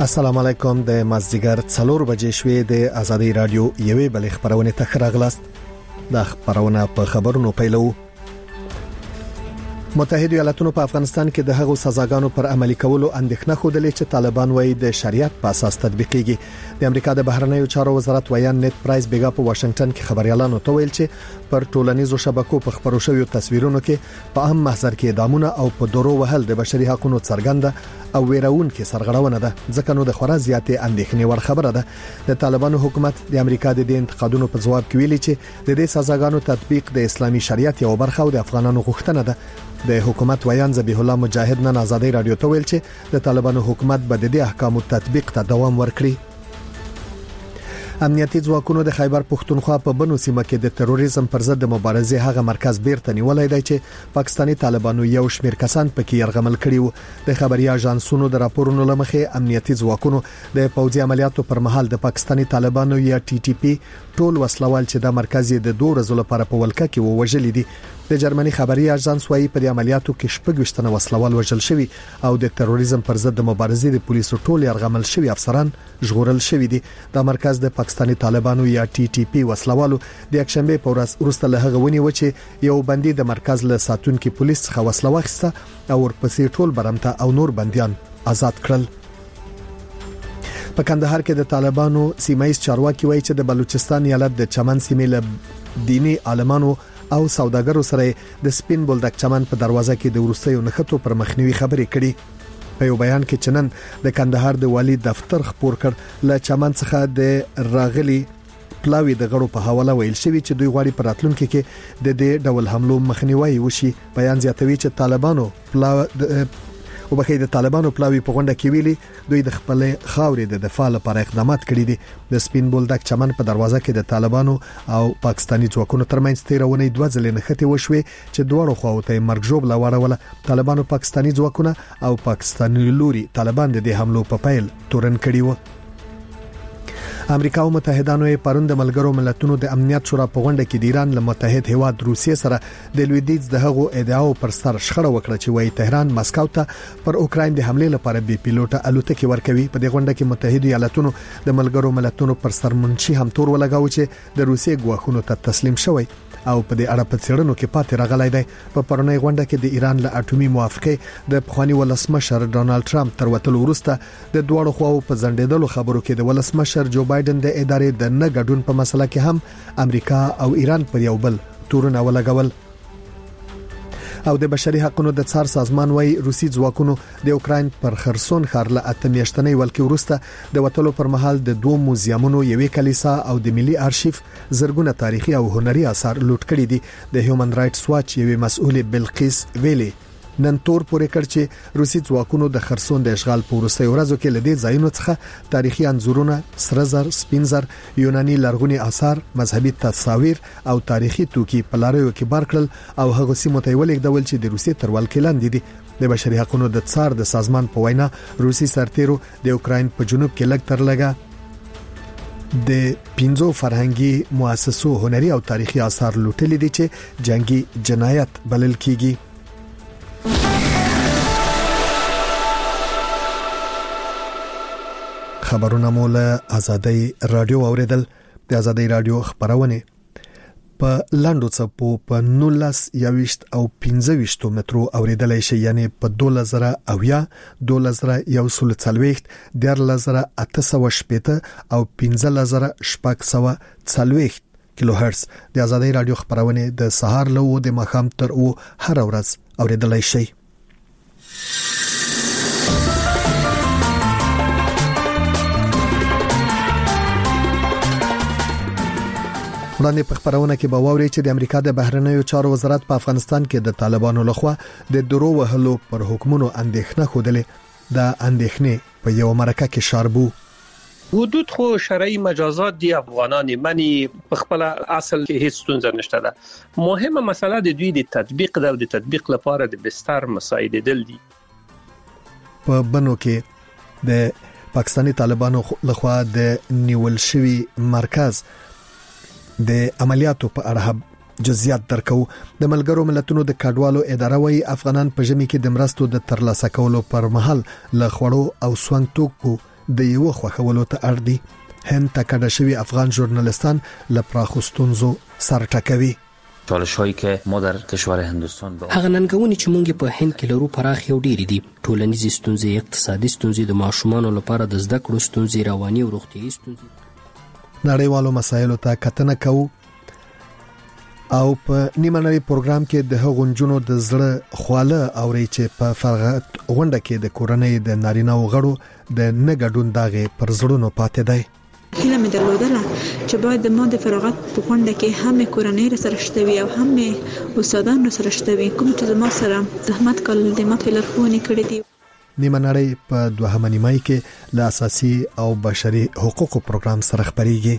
السلام علیکم د مازدیګر 4 بجې شوې د ازادي رادیو یوې بلې خبرونه تخراغلاست د خبرونه په خبرونو پیلو. متحده ایالاتونو په افغانستان کې د هغو سزاګانو پر عملي کولو اندېښنه خوده چې طالبان وایي د شریعت په اساس تطبیقيږي. د امریکا د بهرنیو چارو وزارت ویان نت پرایس بیګا په واشنگټن کې خبريالانو ته ویل چې پر ټولنیزو شبکو په خبرو شویو تصویرونو کې په اهم محضر کې اعدامونه او په دورو وهل د بشري حقوقو څرګنده او ویرون کې سرغړونه ده، ځکه نو د خورا زیاتې اندېښنې ور خبره ده. د طالبانو حکومت د امریکا د دې انتقادونو په جواب کې ویلي چې د دې سزاګانو تطبیق د اسلامي شریعت یو برخه او د افغانانو غوښتنه ده. د حکومت ویان ذبیح الله مجاهد نن ازادي رادیو ته ویل چې د طالبانو حکومت به د دې احکامو تطبیق ته دوام ورکړي. امنیتي ځواکونو د خیبر پښتونخوا په بنو سیمه کې د تروریزم پر ضد مبارزې هغه مرکز بیرته نیولای دی چې پاکستاني طالبانو یو شمېر کسان پکې يرغمل کړي وو. د خبري اژانسونو د راپورونو لمخې امنیتي ځواکونو د پوځي عملیاتو پر مهال د پاکستاني طالبانو یا ټي ټي پی ټول وسلوال چې د مرکز د 2 ورځې لپاره په ولکه کې وژل دي. د جرمني خبري اژانس وايي په دې عملیاتو کې 26 وسلوال وژل شوي او د تروریزم پر ضد مبارزې د پولیسو ټول يرغمل شوي افسران ژغورل شوي دي. د مرکز د پاکستاني طالبانو یا ټي ټي پی وسلوالو د یکشنبه په ورځ وروسته له هغه ونی و چې یو بندي د مرکز له ساتونکو پولیس څخه وسله واخیسته او ورپسې ټول برمته او نور بنديان آزاد کړل. په کندهار کې د طالبانو سیمایي چارواکي وایي چې د بلوچستان ایالت د چمن سیمې له دینی عالمانو او سوداګرو سره د سپین بولدک چمن په دروازه کې د ورستیو نخښتو پر مخنیوي خبرې کړي. په یو بیان کې چنن د کندهار د والی دفتر خبر کړ ل چمن څخه د راغلي پلاوی د غړو په حواله ویل شوی چې دوی غواړي پر راتلونکو کې د دې ډول حملو مخنیوي وشي. بیان زیاتوي چې طالبانو پلاوی په غونډه کې ویلي دوی د خپل خاورې د دفاع لپاره اقدامات کړي دي. د سپین بولدک چمن په دروازه کې د طالبانو او پاکستاني ځواکونو ترمنځ تیرونه 2 ځلې نښتې وشوي چې دوه خواو ته مرګ ژوبله وړوله. طالبانو پاکستاني ځواکونه او پاکستاني لوري طالبان د دې حملو په پیل تورن کړي و. امریکا او متحدانو پرون د ملګرو ملتونو د امنیت شورا په غونډه کې د ایران له متحد هیواد روسیې سره د لویدیځ د هغو ادعاو پر سر شخړه وکړه چې وايي تهران ماسکو ته پر اوکراین د حمله لپاره بي پیلوټه الوتکې ورکوي. په دې غونډه کې متحده ایالاتونو د ملګرو ملتونو پر سر منشي هم تور ولګاو چې د روسیې ګواښونو ته تسلیم شوی او په دې اړه په څېړنو کې پاتې راغلی دی. په پرونی غونډه کې د ایران له اټومي موافقه د پخوانی ولسمشر ډونالد ټرمپ تر وټلو وروسته د دوه خواو په ځنډېدلو خبرو کې د ولسمشر جو بایدن د ادارې د نه ګډون په مسله کې هم امریکا او ایران پر یو بل تورونه ولګول. او د بشري حقوقو د څار سازمان وايي روسي ځواکونو د اوکراین پر خرسون ښار له اتمیاشتنې ولکې وروسته د وټلو پر مهال د 2 موزیمونو یوې کلیسا او د ملي ارشیف زرګونه تاریخي او هنري آثار لوټ کړي دي. د هیومن رائټس واچ یوې مسؤل بلقیس ویلي نن تور پورې کړ چې روسي ځواکونو د خرسون د اشغال په وروستي ورځو کې لدې ځایونو څخه تاریخي انځورونه، سره زر، سپین زر، یوناني لرغوني آثار، مذهبي تصاویر او تاریخي توکي په لاریو کې بار کړل او هغه سیمو ته ولیږدول چې د روسي تر ولکې لاندې دي. د بشري حقوقو د څار د سازمان په وینا روسي سرتیرو د اوکراین په جنوب کې لږ تر لږه د 15 فرهنګي مؤسسو هنري او تاریخي آثار لوټلي دي چې جنگي جنایت بلل کیږي. خبرونه مولا ازادي رادیو اوریدل. د ازادي رادیو خبرونه په لاندو څپو په 19 او 15 مترو اوریدلای شي، یعنی په 2000 2140 10880 او 15640 کیلو هرتز د ازادي رادیو خبرونه د سهار له و د مخام تر او هر ورځ اوریدلای شي. وړاندې په خبرونه کې به واوري چې د امریکا د بهرنیو چارو وزارت په افغانستان کې د طالبانو لخوا د درو وهلو پر حکومتونو اندېښنه خوده. د اندېښنې په یو مرکه کې شاربو حدود خو شرعي مجازات دي، افغانان منی په خپل اصل کې هیڅ ستونزه نشته ده. مهمه مسله د دوی د تطبیق ده او د تطبیق لپاره د بستر مساعده دل دي. په بنو کې د پاکستاني طالبانو لخوا د نیول شوی مرکز د عملیاتو په اړه جزئیات درکو. د ملګرو ملتونو د کډوالو اداره وايي افغانان په ژمي کې د مرستو د ترلاسه کولو پر مهال له خوړو او سونګ توکو د یو خوخولو ته اړ دي. هند ته کډه شوی افغان ژورنالیستان لپراخستونزو سر ټکوي. چالش‌هایی که ما در کشور هندوستان به هغه ننګونې چې موږ په هند کې لرو پراخ یو ډېری دي. ټولنیزې ستونزې، اقتصادي ستونزې، د ماشومانو لپاره د زده کړو ستونزې، رواني او روغتیايي ستونزې. نړیوالو مسایلو ته کتنه کوو او په نیمه نړۍ پروګرام کې د هغو نجونو د زړه خواله اوري چې په فرغت غونډه کې د کورنۍ د نارینه او غړو د نګډون داغه پر زړونو پاتې دی. هیله مې درلودله چې باید د ما د فراغت په غونډه کې هم کورنۍ سره شته وي او هم استادان سره شته وي، کوم چې زما سره زحمت کول د ما په لارښوونې کړې دي. نیمه نړۍ په دوهمه نیمه کې له اساسي او بشري حقوقو پروګرام سره خبريږي.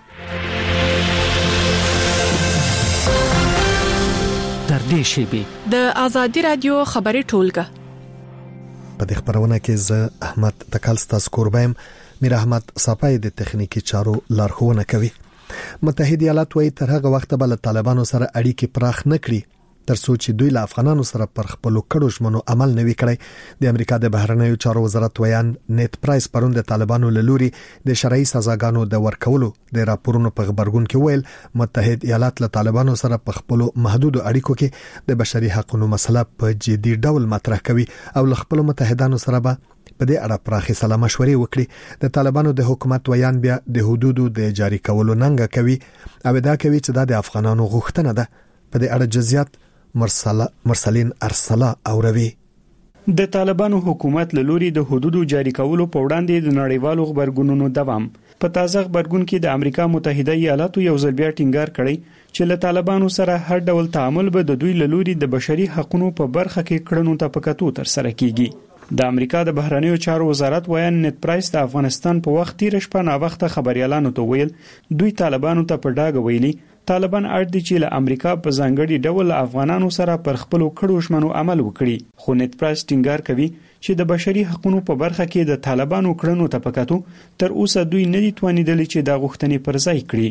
در دې شیبه د ازادي رادیو خبري ټولګه په دې خبرونه کې زه احمد تکلستا سکوربایم میر احمد صفای د تخنیکی چارو لارښوونه کوي. متحده ایالات وايي تر هغه وخت به له طالبانو سره اړیکې پراخ نکړي تر څو چې دوی له افغانانو سره پر خپل کړو ژمنو عمل نه وکړي. د امریکا د بهرنیو چارو وزارت ویان نیت پرایس پرون د طالبانو له لوري د شرعي سزاګانو د ورکولو د راپورونو په خبرګون کې ویل متحده ایالات له طالبانو سره په خپل محدود اړیکو کې د بشري حقوقو مسله په جدي ډول مطرح کوي او له خپل متحدانو سره به په دې اړه پراخي سلا مشورې وکړي. د طالبانو د حکومت ویان بیا د حدودو د جاری کولو ننګه کوي او دا کوي چې د افغانانو غوښتنه ده. په دې اړه جزئیات مرسلین ارسلا اوروي. د طالبانو حکومت له لوري د حدودو جاری کولو په وړاندې د نړیوالو خبرګونونو دوام په تازه خبرګون کې د امریکا متحده ایالاتو یو ځل بیا ټینګار کړی چې له طالبانو سره هر ډول تعامل به د دوی له لوري د بشري حقوقو په برخه کې کړنو ته پکاتو تر سره کیږي. د امریکا د بهرنیو چارو وزارت ویان نیت پرایس د افغانستان په وخت تیر شپه نا وخت خبريالانو ته ویل دوی طالبانو ته په ډاګه ویلي طالبان اړ دي چې له امریکا په ځانګړي ډول افغانانو سره پر خپل کړو ژمنو عمل وکړي. خو نیت پرایس ټینګار کوي چې د بشري حقوقو په برخه کې د طالبانو کړنو ته پکاتو تر اوسه دوی نه دي توانیدل چې د غوښتنې پر ځای کړي.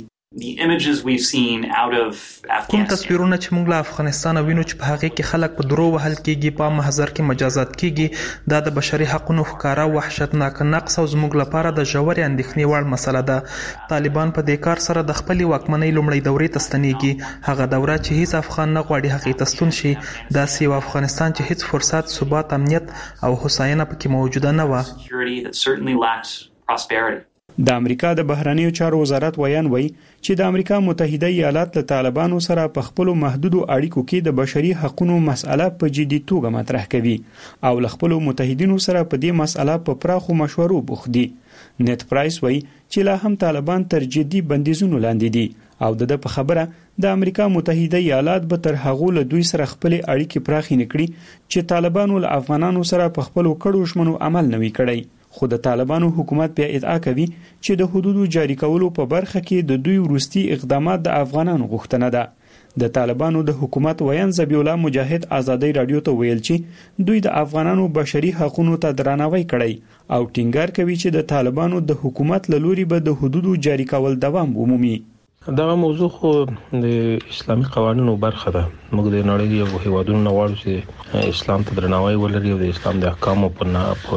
کوم تصویرونه چې موږ له افغانستان وینو چې په هغه کې خلک په درو وهل کېږي، په محضر کې مجازات کېږي، دا د بشري حقوقو ښکارا وحشتناک نقص او زموږ لپاره د ژورې اندېښنې وړ مسله ده. طالبان په دې کار سره د خپل واکمنۍ لومړی دورې ته ستنېږي، هغه دوره چې هیڅ افغان نه غواړي هغه ته ستون شي. داسې یو افغانستان چې هیڅ فرصت، ثبات، امنیت او هوساینه پکې موجوده نه و. د امریکا د بهرنیو چارو وزارت ویان وایي چې د امریکا متحده ایالات له طالبانو سره په خپل محدودو اړیکو کې د بشري حقوقو مسأله په جدي توګه مطرح کوي او له خپل متحدینو سره په دې مسأله په پراخو مشورو بوخت دي. نیت پرایس وایي چې لا هم طالبان تر جدي بندیزونو لاندې دي او د په خبره د امریکا متحده ایالات به تر هغه له دوی سره خپل اړیکې پراخې نکړي چې طالبانو له افغانانو سره په خپل کړو ژمنو عمل نه وی کړی. خو د طالبانو حکومت بیا ادعا کوي چې د حدودو جاری کولو په برخه کې د دوی وروستي اقدامات د افغانانو غوښتنه ده. د طالبانو د حکومت ویان ذبیح الله مجاهد ازادي رادیو ته ویل چې دوی د افغانانو بشري حقوقو ته درناوی کړی او ټینګار کوي چې د طالبانو د حکومت له لوري به د حدودو جاری کول دوام ومومي. دا موضوع خو د اسلامي قوانینو برخه ده. موږ د نړۍ یو هیوادونو نه غواړو چې اسلام ته درناوی ولري او د اسلام د احکامو په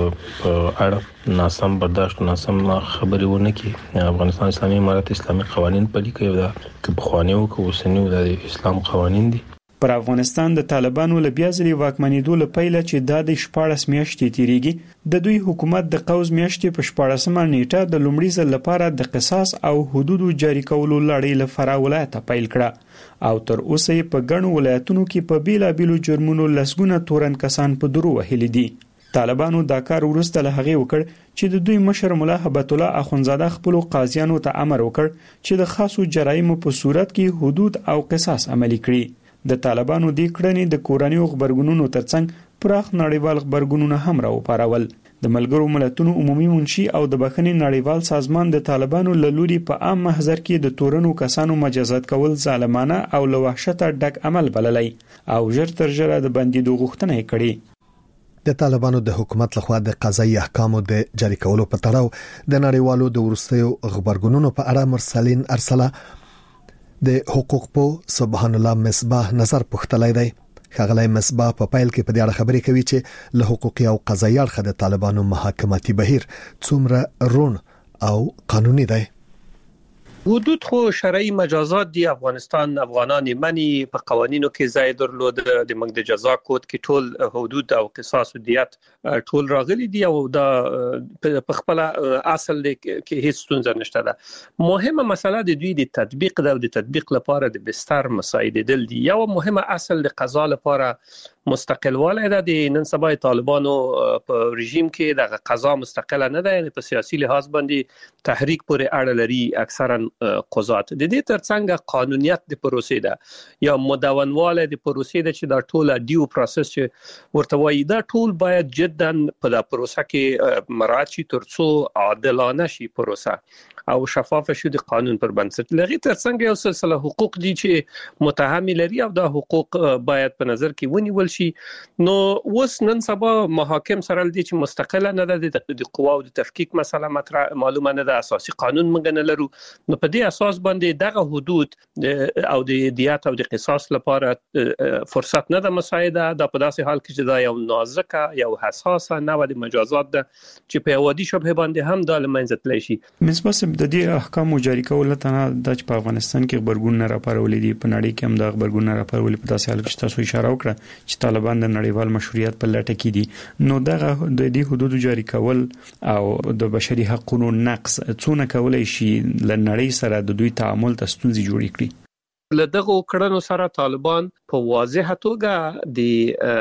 اړه ناسم برداشت ناسم خبرې ونه کړي. افغانستان اسلامي امارت اسلامي قوانین پلي کوي دا چې په خوانیو کې وسنیو د اسلام قوانین دي. پر افغانستان د طالبانو له بیا ځلې واکمنېدو له پیله چې د 14 میاشتې تیریږي د دوی حکومت د قوز میاشتې په 14مه نیټه د لومړي ځل لپاره د قصاص او حدودو جاری کولو لړۍ له فراه ولایته پیل کړه او تر اوسه په ګڼو ولایتونو کې په بیلابیلو جرمونو لسګونه تورن کسان په درو وهلي دي. طالبانو دا کار وروسته له هغه وکړ چې د دوی مشر مولا هبت الله اخونزاده خپل قاضیانو ته امر وکړ چې د خاصو جرایمو په صورت کې حدود او قصاص عملي کړي. د طالبانو د کړنې د کورنیو خبرګونونو ترڅنګ پراخ نړیوال خبرګونونه هم راوپارول. د ملګرو ملتونو عمومي منشي او د بخښنې نړیوال سازمان د طالبانو له لوري په عام محضر کې د تورنو کسانو مجازات کول ظالمانه او له وحشته ډک عمل بللی او ژر تر ژره د بندیدو غوښتنه یې کړې. د طالبانو د حکومت لخوا د قضایي احکامو د جاری کولو په تړاو د نړیوالو د ورستیو خبرګونونو په اړه مرسلین ارسلا د حقوق په سبحان الله مصباح نظر پختلای دی. ښاغلی مصباح په پایل کې په دې اړه خبرې کوي چې له حقوقي او قضایي اړخه د طالبانو محاکماتي بهیر څومره رون او قانوني دی. حدود خو شرعي مجازات دي. افغانان منی په قوانینو کې ځای درلود، د موږ د جزا کود کې ټول حدود او قصاص او دیت ټول راغلي دي او دا په خپل اصل کې هیڅ ستونزه نشته ده. مهمه مسله د دوی د تطبیق ده او د تطبیق لپاره د بستر مساعدل دي. یو مهمه اصل د قضا لپاره مستقل والی ده. د نن سبا طالبانو په رژیم کې د قضا مستقله نه ده، یعنی په سیاسي لحاظ باندې تحریک پورې اړه لري اکثرا قضات. د دې ترڅنګ قانونیت د پروسې ده یا مدونواله د پروسې ده چې دا ټول ډیو پروسس ورته وایي، دا ټول باید جدا په دا پروسه کې مراعات شي ترڅو عادلانه شي پروسه او شفاف شي د قانون پر بنسټ. لغې ترڅنګ یو سلسله حقوق دي چې متهم لري او دا حقوق باید په نظر کې ونیول شي. نو اوس نن سبا محاکم سره دي چې مستقله نه ده، د قوا او د تفکیک مسله مطرح معلومه نه ده، اساسي قانون موږ نه لرو. نو په دې اساس باندې دغه حدود او د دیات او د قصاص لپاره فرصت نه ده مساعده. دا په داسې حال کې چې دا یو نازکه یو حساسه نوع د مجازات ده چې په یوادي شبهه باندې هم د لمنځه تللی شي. مصباح د دې احکام جاری کول ته نه د په افغانستان کې خبرګون نه راپارولې دي، په نړۍ کې هم د خبرګون نه راپارولې په داسې حال کې تاسو اشاره وکړه چې طالبان د نړیوال مشروعیت په لټه کې دي. نو دغه د دې حدود جاری کول او د بشري حقوقو نقض څونه کولای شي لنړۍ سره د دوی تعامل ته ستونزې جوړې کړي؟ له دغه کړنو سره طالبان په واضحه توګه د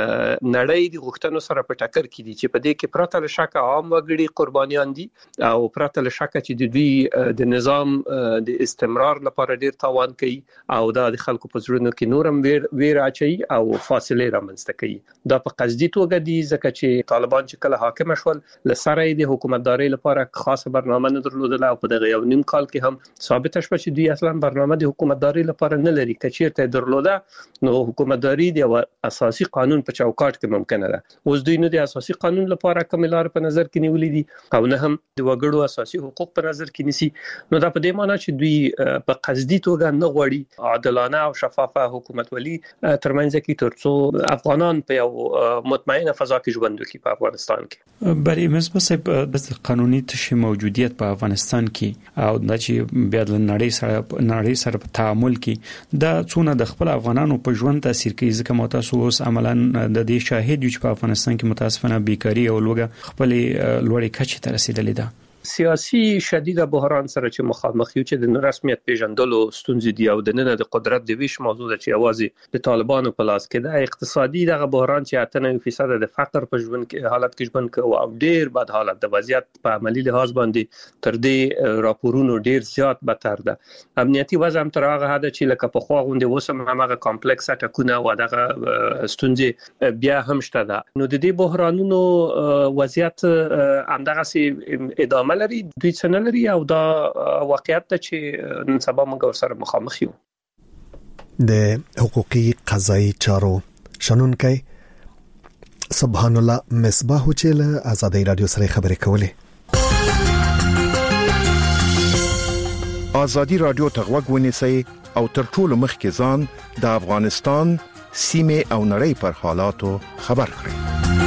نړۍ د غوښتنو سره په ټکر کې دي چې په دې کې پرته له شک عام وګړي قربانيان دي او پرته له شک چې د دوی د نظام د استمرار لپاره ډیر تاوان کوي او دا د خلکو په زړونو کې نورم ویر اچي او فاصله رامنځته کوي. دا په قصدي توګه دي ځکه چې طالبان چې کله حاکم شول لسره د حکومتداري لپاره خاصه برنامه نه درلودله او په دغه یو نیم کال کې هم ثابت شوه چې دوی اصلا برنامه د حکومتداري لپاره نه لري. کچیرته درلوده نو حکومتداري د اساسي قانون په چوکاټ کې ممکنه ده. اوس دوی نو د اساسي قانون لپاره کوم لار په نظر کې نیولې دي او نه هم د وګړو اساسي حقوق په نظر کې نیسي. نو دا په دې معنی چې دوی په قصدي توګه نه غواړي عادلانه او شفافه حکومتولي ترمنځ کې ترڅو افغانان په یو مطمئنه فضا کې ژوند وکړي په افغانستان کې. بری مصباح د قانوني تشریح موجودیت په افغانستان کې او د چې بیا د نړۍ سره په تعامل کې دا څونه د خپل افغانانو په ژوند تاثیر کوي؟ ځکه متاسو اوس عملاً د دې شاهد یو چې په افغانستان کې متاسفانه بیکاری او لوګه خپل لوړې کچې ته رسیدلې ده. سیاسي شدید بحران سره چې مخامخ یو چې د رسمیت پیژندلو ستونزې دی او د نن د قدرت د ویش موضوع ده چې اوازې د طالبانو په لاس کې ده. اقتصادي دغه بحران چې 98% د فقر په ژوند کې حالت کې ژوند کوي او ډیر بد حالت د وضعیت په عملی لحاظ باندې تر دې راپورونو ډیر زیات بدتر ده. امنیتي وضع هم تر هغه حد چې لکه په خوا غونډه وسم هغه کمپلیکس ټکونه او دغه ستونزې بیا هم شته ده. نو د دې بحرانونو وضعیت همدغه سي ادامه لري، دوی څنګه لري او دا واقعیت ته چې نن سبا موږ سره مخامخ یو. د حقوقي قضایي چارو شنونکي سبحان الله مصباح چې له آزادۍ رادیو سره خبرې کولې. آزادۍ رادیو ته غوږ ونیسئ او تر ټولو مخکې ځان د افغانستان سیمه او نړۍ پر حالاتو خبر کړئ.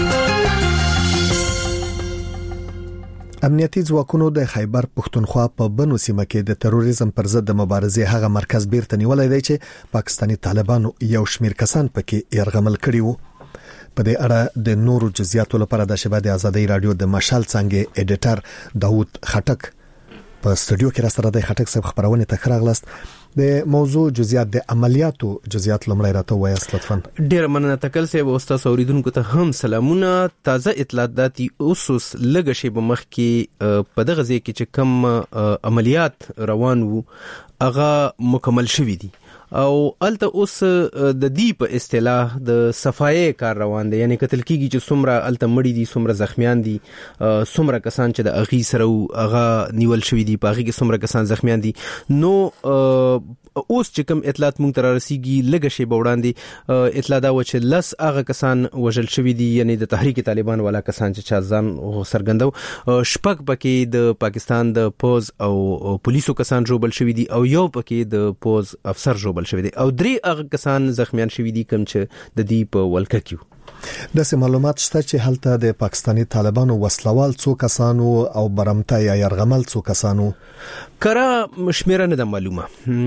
امنیتي ځواکونو د خیبر پښتونخوا په بنو سیمه کې د تروریزم پر ضد د مبارزې هغه مرکز بیرته نیولای دی چې پاکستاني طالبانو یو شمیر کسان پکې يرغمل کړي وو. په دې اړه د نورو جزئیاتو لپاره د شبکې د آزادۍ رادیو د مشال څنګه ایډیټر داوود خټک په استودیو کې را سره د خټک صاحب خبرونه تخراغلست. د موضوع جزئیات د عملیاتو جزئیات لمړی راته وایاست لطفا. ډیر مننه تکل صاحب او تاسو اوریدونکو ته هم سلامونه. تازه اطلاعات داتي اوسوس لږ شی په مخ کې په دغه ځای کې چې کم عملیات روان وو هغه مکمل شوی دي او الته اوس د دې په اصطلاح د صفایي کار روان دی، یعنی قتل کیږي چې څومره الته مړي دي، څومره زخمیان دي، څومره کسان چې د اغي سره هغه نیول شوی دي، په اغي کې څومره کسان زخمیان دي. نو اوس چې کوم اطلاعات مونږ تر رسیږي لږ شی وړاندې اطلاع دا و چې لس هغه کسان وژل شوی دي، یعنی د تحریک طالبان والا کسان چې ځان سرګندو، شپږ پکې د پاکستان د پوز او پولیسو کسان جوړل شوی دي او یو پکې د پوز افسر جوړل ورکول شوی دی او 3 هغه کسان زخمیان شوی دي کوم چې د دې په ولکه کې د معلومات شته چې هلته د پاکستاني طالبانو وسلوال څو کسانو او برمته یا يرغمل څو کسانو کرا شمیره نه د معلومه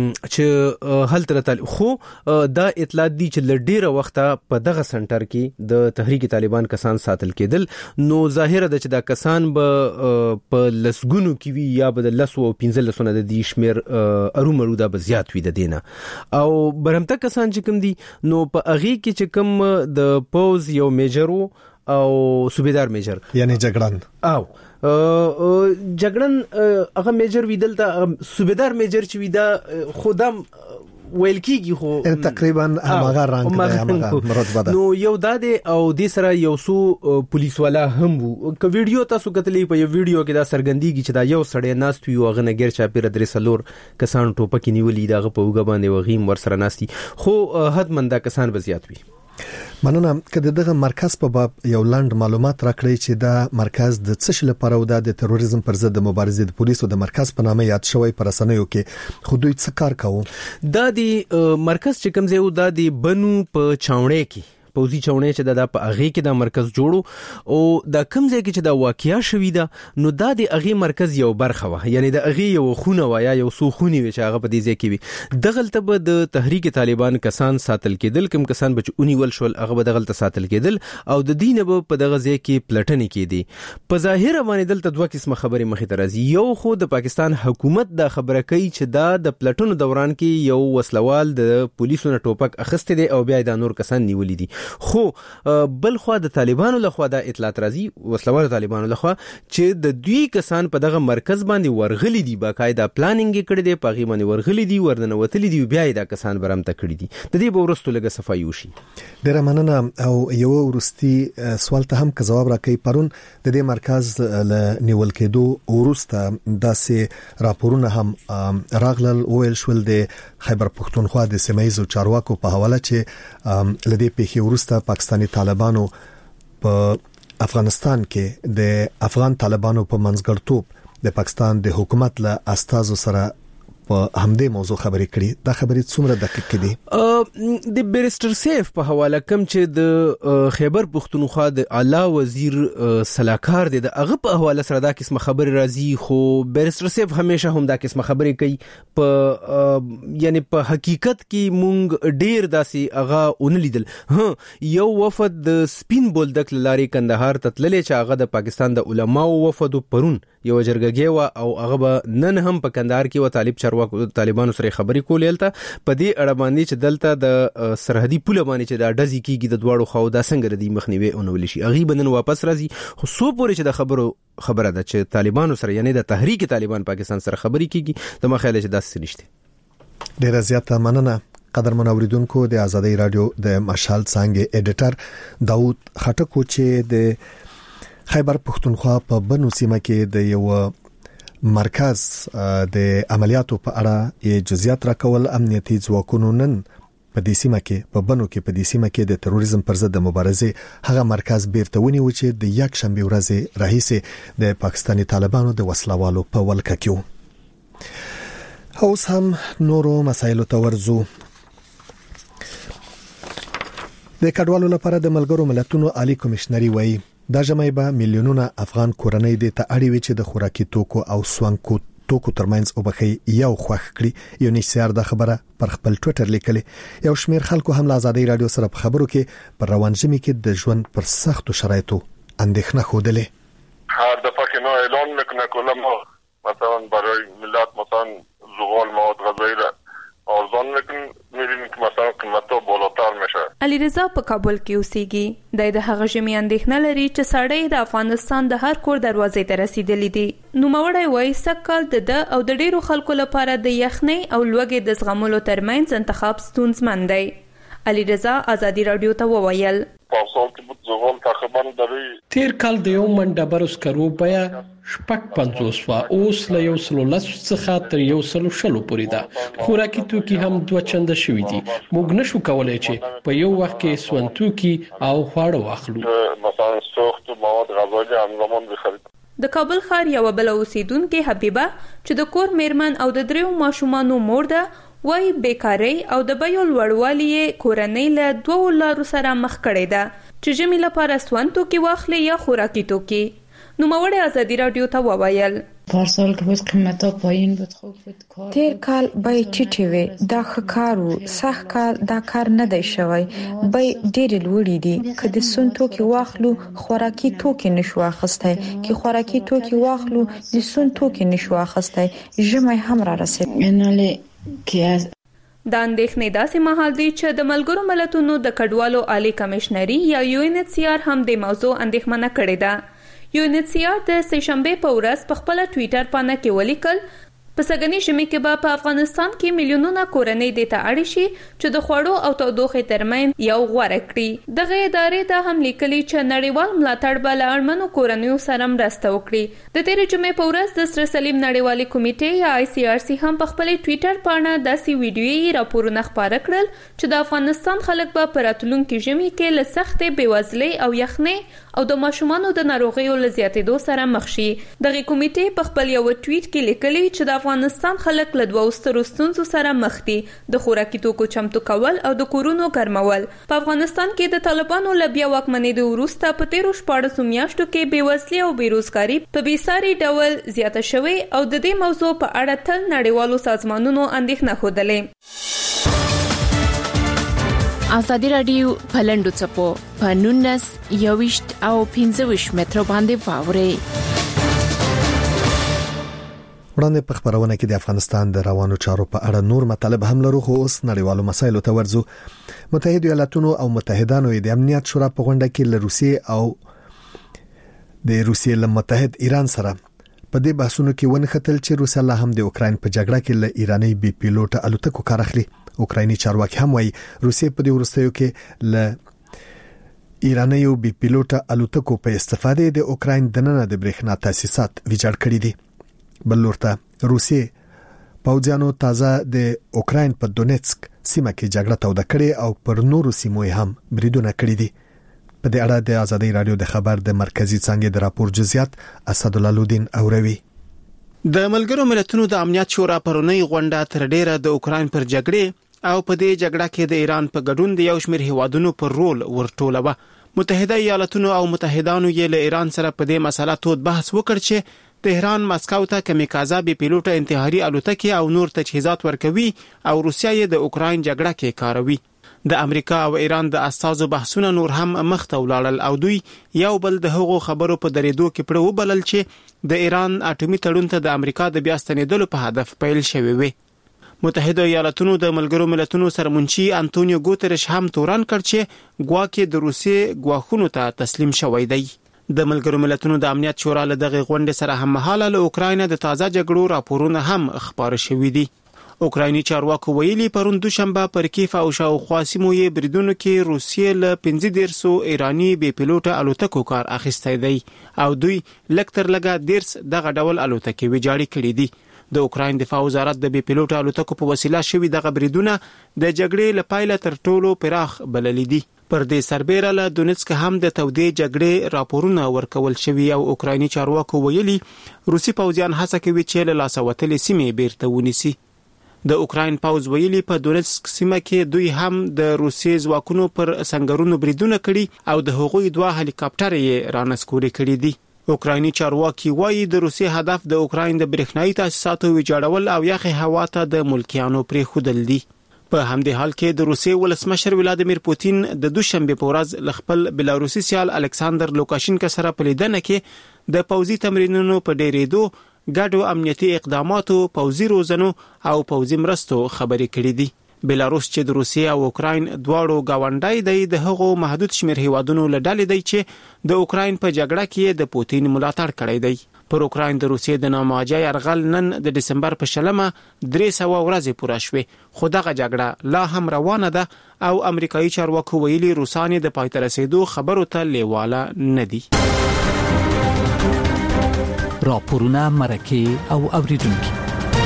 چې هلته خو دا اطلاع دي چې لډیره وخته په دغه سنټر کې د تحریک طالبان کسان ساتل کېدل نو ظاهره ده چې دا کسان به په لسګونو کې وي یا به د لسو او 15 د دې شمیر ارومرو دا به زیات وي د دینه او برمته کسان چې کوم دي نو په اغي کې چې کوم د پوز یو میجر او صوبیدار میجر یعنی جګړن او جګړن هغه میجر ویدل ته صوبیدار میجر چې ویدا خودم ویل کیږي خو تقریبا هغه رانګ دی هغه مرتبه ده نو یو داده او د سره یو سو پولیس والا هم وو ک ویډیو تاسو کتلې په یو ویډیو کې دا سرګندېږي چې دا یو سړی ناست وي او هغه نګر چا پیر درې سلور کسان ټوپک نیولې دا په وګ باندې وغیم ور سره ناستي خو حد منده کسان به زیات وي مننه کله دغه مرکز په باب یو لاند معلومات راکړی چې دا مرکز د څه شل لپاره و د تروریزم پر ضد مبارزې د پولیسو د مرکز په نامه یاد شوی پر رسنیو کې خو دوی څه کار کوي دا د مرکز چې کوم ځای و دا د بنو په چاونړې کې پوزي چاونې چې دا په اغه کې دا مرکز جوړو او دا کوم ځای کې چې دا واقعیا شوی دا نو دا د اغه مرکز یو برخه و یعنی د اغه یو خونه و یا یو سو خونی و چې هغه په دې ځای کې وي دغلته به د تحریک طالبان کسان ساتل کېدل کوم کسان بچ اونیول شول هغه به دغلته ساتل کېدل او د دین به په دغه ځای کې پلټنې کېدي په ظاهر باندې دلته دوه قسمه خبرې مخې ته راځي یو خو د پاکستان حکومت دا خبره کوي چې دا د پلټنو دوران کې یو وسلوال د پولیسو نه ټوپک اخیسته دي او بیا د نور کسان نیولې دي خو بل خو د طالبانو لخوا د اطلاعات راځي وسلوال طالبانو لخوا چې د دوی کسان په دغه مرکز باندې ورغلي دي باقاعده پلانینګ کړي دي پاغي باندې ورغلي دي ورننه وتلي دي بیا د کسان برمته کړي دي د دې به ورستو لګه صفایي وشي ډیره مننه او یو ورستي سوال ته هم که جواب راکړي پرون د دې مرکز ل نیول کېدو ورسته داسې راپورونه هم راغلل ویل شول د خیبر پښتونخوا د سیمایي چارواکو په حواله چې لدې پیښې ورسته پاکستانی طالبانو په افغانستان کې د افغان طالبانو په منځګړتوب د پاکستان د حکومت له استازو سره په همدې موضوع خبرې کړي دا خبرې څومره دقیق دي د بیرستر سیف په حواله کوم چې د خیبر پښتونخوا د اعلی وزیر سلاکار دی د هغه په حواله سره دا قسم خبرې راځي خو بیرستر سیف همیشه هم دا قسم خبرې کوي په یعنی په حقیقت کې مونږ ډیر داسې هغه اونلیدل یو وفد د سپین بولدک لارې کندهار ته تللې چې هغه د پاکستان د علماو وفد پرون یو جرګه و او هغه نن هم په کندهار کې و طالب طالبانو سره خبرې کولې الته په دې اړه باندې چې دلته د سرحدي پوله باندې چې دا ډزې کیږي د دواړو خو دا څنګه ردی مخنیوي اونول شي اغي بنن واپس راځي خو سو پورې چې د خبره ده چې طالبانو سره یعنی د تحریک طالبان پاکستان سره خبرې کیږي د مخاله چې داسې نشته ډیره زیاته مننه قدر منوریدونکو د آزادۍ رادیو د مشال څنګه ایډیټر داوود خټکو چې د خیبر پښتونخوا په بنو سیمه کې د یو مرکز د عملیاتو په اړه یې جزئیات راکول امنیتي ځواکونو نن په دې سیمه کې په بنو کې په دې سیمه کې د تروریزم پر ضد مبارزې هغه مرکز بیرته ونیو چې د یک شنبه ورځې راهیسې د پاکستاني طالبانو د وسلوالو په ولکه کې اوس هم نورو مسایلو ته ورځو د کډوالو لپاره د ملګرو ملتونو عالی کمشنري وایي دا جمعي به میلیونونه افغان کورنۍ د ته اړوي چې د خوراکي توکو او سوانکو توکو ترمنځ او بخي یو خوښ کړي یو نشيار د خبره پر خپل ټوئیټر لیکلي یو شمیر خلکو هم آزادۍ رادیو سره په خبرو کې پر روانجمي کې د ژوند پر سختو شرایطو اندېښنه خوده هر دفعه که ما اعلان میکنه کلا ما مثلا برای ملت مثلا زغال مواد غذایی را ارزان میکنیم میبینیم که مثلا قیمتا بالاتر میشه علیرضا په کابل کې اوسېږي د هغه ژمي اندېښنه لري چې سړی د افغانستان د هر کور دروازې ته رسیدلی دي نو موړی وایي سکل د او د ډیرو خلکو لپاره د یخنۍ او لوګي د زغمولو ترمنځ انتخاب ستونزمن دی علیرضا آزادی رادیو ته وویل تیر کال د یو من ډبرو سکرو بیا شپږ 50 وا اوس له یو سلو لس څخه تر یو سلو شلو پورې ده خوراکي توکي هم دوه چنده شوي دي موږ نشو کولای چې په یو وخت کې سون توکي او خواړه واخلو مثلا سوخت مواد غذایی همزمان بخرید د کابل ښار یو بل اوسیدونکو حبیبه چې د کور میرمن او د دریو ماشومانو مور ده وای بیکاری او د بیو لوړوالي کورنۍ له دوه لارو سره مخ کړي ده چې ژمی لپاره سوانتو کې واخلي یا خوراکي توکي. نوموړی ازادي رادیو ته وویل پارسال که بود قیمتا پایین بود خوب بود کار تیر کال بای ټیټې وي دا ښه کار وو سخت کال دا کار نه دی شوی بای ډېر لوړې دي که د سون توکي واخلو خوراکي توکي نشو اخیستی که خوراکي توکي واخلو د سون توکي نشو اخیستی ژمی هم را رسید. دا اندېښنې داسې مهال دي چې د ملګرو ملتونو د کډوالو عالی کمشنري یا UNHCR هم د موضوع اندېښمنه کړې ده. UNHCR د سهشنبه په ورځ په خپل ټوئیټر باندې کې ولیکل په سږني ژمي کې به په افغانستان کې میلیونونه کورنۍ د ته اړ شي چې د خوړو او تودوخې ترمن یو غوړه کړي. دغه ادارې ته هم لیکلي چې نړیوال ملاتړ به له اړمنو کورنیو سره مرسته وکړي. د تیر جمعې په ورځ د سر سلیم نړیوالې کمیټې یا ICRC هم په خپل ټوئیټر باندې داسې ویډیويي راپورونه خپاره کړل چې د افغانستان خلک به په راتلونکي ژمي کې له سختې بېوزلۍ او یخنۍ او د ماشومانو د ناروغیو له زیاتېدو سره مخ شي. دغه کمیټې په خپل یو ټویټ کې لیکلي چې د افغانستان خلک له دوه سترو ستونزو سره مخ دي: د خوراکي توکو چمتو کول او د کورونو ګرمول. په افغانستان کې د طالبانو له بیا واکمنېدو وروسته په تیرو 14 میاشتو کې بېوزلي او بیروزګاري په بېساري ډول زیاته شوې او د دې موضوع په اړه تل نړیوالو سازمانونو اندېښنه ښودلې. ازادي رادیو پلندو چپو په 19 یوشت او 15 متر باندې واوري. وړاندې په خبرونه کې د افغانستان د روانو چارو په اړه نور مطالب هم لرو، خو اوس نړیوالو مسایلو ته ورځو. متحده ایالاتونو او متحدانو د امنیت شورا په غونډه کې له روسیې او د روسیې له متحد ایران سره په دې بحثونو کې ونښتل چې روسیا لا هم د اوکراین په جګړه کې له ایرانی بي پیلوټ الوتکو کار اخلي. اوکرایني چارواکي هم وايي روسیې په دې وروستیو کې له ایرانیو بي پیلوټ الوتکو په استفاده د اوکراین دننه د برېښنا تاسیسات ویجاړ کړي دي. بل لورته روسیې پوځیانو تازه د اوکراین په دونیتسک سیمه کې جګړه توده کړې او پر نورو سیمو هم بریدونه کړي دي. په دې اړه د ازادي رادیو د خبر د مرکزی څنګه د راپور جزئیات اسدالله لودین اوروي. د ملګرو ملتونو د امنیت شورا پرونی غونډه تر ډیره د اوکراین پر جګړې او په دې جګړه کې د ایران په ګډون د یو شمېر هیوادونو پر رول ورټولوه. متحده ایالاتونو او متحدانو یې له ایران سره په دې مسله تود بحث وکړ چې تهران مسکو ته کمیکازا بي پیلوټ انتحاري الوتکې او نور تجهیزات ورکوي او روسیا یې د اوکراین جګړه کې کاروي. د امریکا او ایران د اساسو بحثونه نور هم مخته ولاړل او دوی یو بل د هغو خبرو په درېدو کې پړه وبلل چې د ایران اټومي تړون ته د امریکا د بیا ستنېدلو په هدف پیل شوی وي. متحده ایالاتونو د ملګرو ملتونو سرمنشي انټونیو ګوتریش هم تورن کړ چې ګواکې د روسیې ګواښونو ته تسلیم شوی دی. د ملګرو ملتونو د امنیت شورا له دغه غونډې سره هم مهاله له اوکراین د تازه جګړو راپورونه هم خبر شوي دي. اوکرایني چارواکو ویلي پرون دوشنبه پر کیف او شاوخوا سیمو یې بریدونو کې روسیې له 15 ایرانی بي پیلوټ الوتکو کار اخیستی دی او دوی لکتر لګه دیرس دغه ډول الوتکې ویجاړې کړې دي. د اوکراین دفاع وزارت د بي پیلوټ الوتکو په وسیله شوی دغه بریدونه د جګړې لپاره تر ټولو پراخ بلل دي. پر دې سربېره له دونیتسک هم د تودې جګړې راپورونه ورکول شوي او اوکرایني چارواکو ویلي روسي پوځیان هڅه کوي چې له لاسه وتلې سیمې بیرته ونیسي. د اوکراین پوځ ویلي په دونیتسک سیمه کې دوی هم د روسي ځواکونو پر سنگرونو بریدونه کړي او د هغوی دوه هلیکاپټر یې رانسکوري کړي دي. اوکرایني چارواکي وایي د روسي هدف د اوکراین د برېښنايي تاسیساتو ویجاړول او یخي هوا ته د ملکیانو پرېښودل دي. په همدې حال کې د روسي ولسمشر ولادیمیر پوتین د دوشنبه په ورځ ل خپل بلاروسي سیال الکساندر لوکاشینکا سره په لیدنه کې د پوځي تمرینونو په ډیرېدو ګډو امنیتي اقداماتو، پوځي روزنو او پوځي مرستو خبرې کړې دي. بلاروس چې د روسیې او اوکراین دواړو گاونډای دی د هغو محدود شمیر هیوادونو له ډلې دی چې د اوکراین په جګړه کې د پوتین ملاتړ کړی دی. پر اوکراین د روسیې د نامواجه يرغل نن د دسمبر په 300 ورځې پوره شوه، خو دغه جګړه لا هم روانه ده او امریکایي چارواکو ویلي روسان د پای ته رسیدو خبرو ته لیواله نه دي. راپورونه مرکه او اوریدونکو.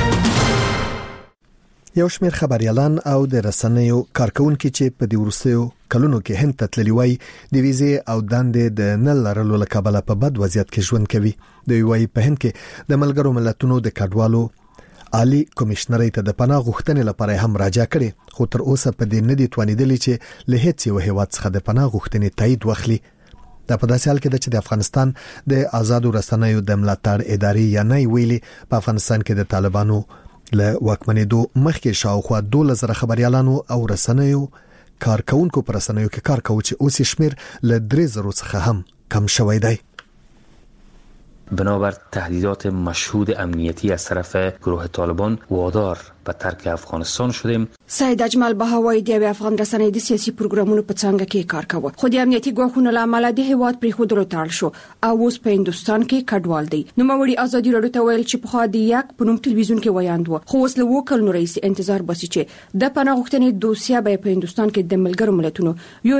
یو شمېر خبريالان او د رسنیو کارکونکو چې په دې وروستیو کلونو کې هند ته تللي وای د ویزې او دندې د نه لرلو له کبله په بد وضعیت کې ژوند کوي. دوی وایي په هند کې د ملګرو ملتونو د کډوالو عالی کمشنرۍ ته د پناه غوښتنې لپاره هم راجع کړي، خو تر اوسه په دې نه دي توانیدلی چې له هیڅ یو هیواد څخه د پناه غوښتنې تایید واخلي. دا په داسې حال کې ده چې د افغانستان د آزادو رسنیو د ملاتړ ادارې یا نه ویلي په افغانستان کې د طالبانو له واکمنېدو مخکې شاوخوا 12,000 خبريالانو او رسنیو کارکونکو پر رسنیو کې کار کوي چې اوس شمیر له 3,000 څخه هم کم شوی دی. بنابر تهدیدات مشهود امنیتی از طرف گروه طالبان وادار به ترک افغانستان شدیم. سید اجمل بهاوی د افغان رسنۍ د سیاسي پروګرامونو په څنګه کې کار کاوه، خو د امنیتي ګواښونو لامل د هیواد پرې خودلو تړل شو او اوس په هندستان کې کډوال دی. نو موري ازادي راډیو ته ویل چې په خا د یک په نوم ټلویزیون کې ویاند و، خو اوس له وکیل نو رئیس انتظار باسي چې د پناه غوښتنې دوسیه به په هندستان کې د ملګرو ملتونو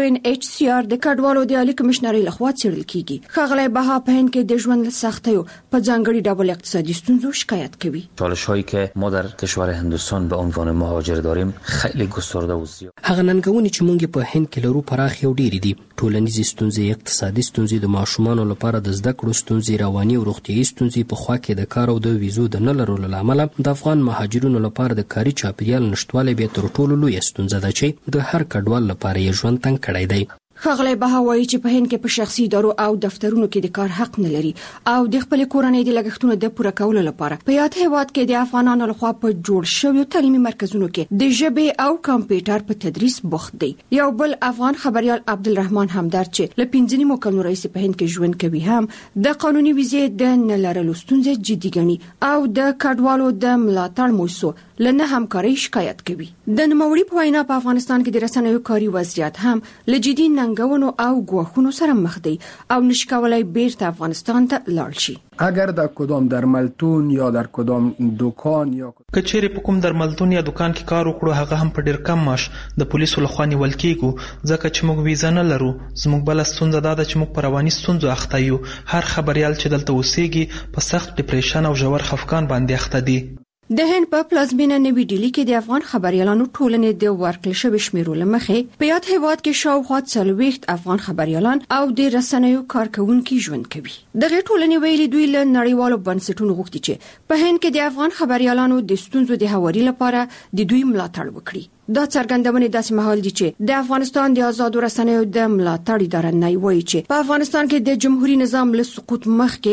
UNHCR د کډوالو د عالی کمشنرۍ لخوا څیړل کیږي. خغلی بها په هند کې د ژوند سختیو په ځانګړي ډول اقتصادي ستونزو شکایت کوي. چالش‌هایی که ما در کشور هندستان به عنوان مهاجر داریم خیلی گسترده و زیاد. هغه ننګونې چې موږ په هند کې لرو پراخ یو ډېری دي. ټولنیزې ستونزې، اقتصادي ستونزې، د ماشومانو لپاره د زده کړو ستونزې، رواني او روغتيایي ستونزې، په خوا کې د کار او د ویزو د نه لرلو لامل د افغان مهاجرینو لپاره د کاري چاپیریال نشټوالی به تر ټولو لوی ستونزه ده چې د هر کډوال لپاره یې ژوند تنګ کړی دی. خغلی بهاوی چې په هند کې په شخصي ادارو او دفترونو کې د کار حق نه لري او د خپل کورنۍ د لګښتونو د پوره کولو لپاره په یاد هیواد کې د افغانانو لخوا په جوړ شویو تعلیمي مرکزونو کې د ژبې او کمپیوټر په تدریس بوخت دی. یو بل افغان خبريال عبدالرحمن همدرد چې له 15 مکمل رئیس په هند کې ژوند کوي هم د قانوني ویزې د نه لرلو ستونزې جدي ګڼي او د کډوالو د ملاتړ موسسو لنه همکاري شکایت کوي. د نوموړي په وینا په افغانستان کې د رسنیو کاري وضعیت هم لجدي ننګونو او ګواښونو سره مخ دی او نشکولای بیرته افغانستان ته لاړ شي. اگر در کدام درملتون یا در کدام دکان یا کچېرې په کوم درملتون یا دکان کې کار وکړو هغه هم په ډیر کم معاش د پولیسو لخوا نیول کیږو ځکه چې موږ ویزه نه لرو. زموږ بل ستونزه دا ده چې موږ په رواني ستونزو اخته یو. هر خبريال چې دلته اوسېږي په سخت ډیپریشن او ژور خفقان باندې اخته دي. د هند په پلازمینه نوی ډیلی کې د افغان خبريالانو ټولنې د ورکړل شوی شمیرو لمخې په یاد هیواد کې شاوخوا 40 افغان خبريالان او د رسنیو کارکونکو ژوند کوي. دغه ټولنې ویلي دوی له نړیوالو بنسټونو غوښتي چې په هند کې د افغان خبريالانو د ستونزو د هواري لپاره د دوی ملاتړ وکړي. دا څرګندونه داسې مهال دي چې د افغانستان د آزادو رسنیو د ملاتړ اداره نه وایي چې په افغانستان کې د جمهوریت نظام له سقوط مخکې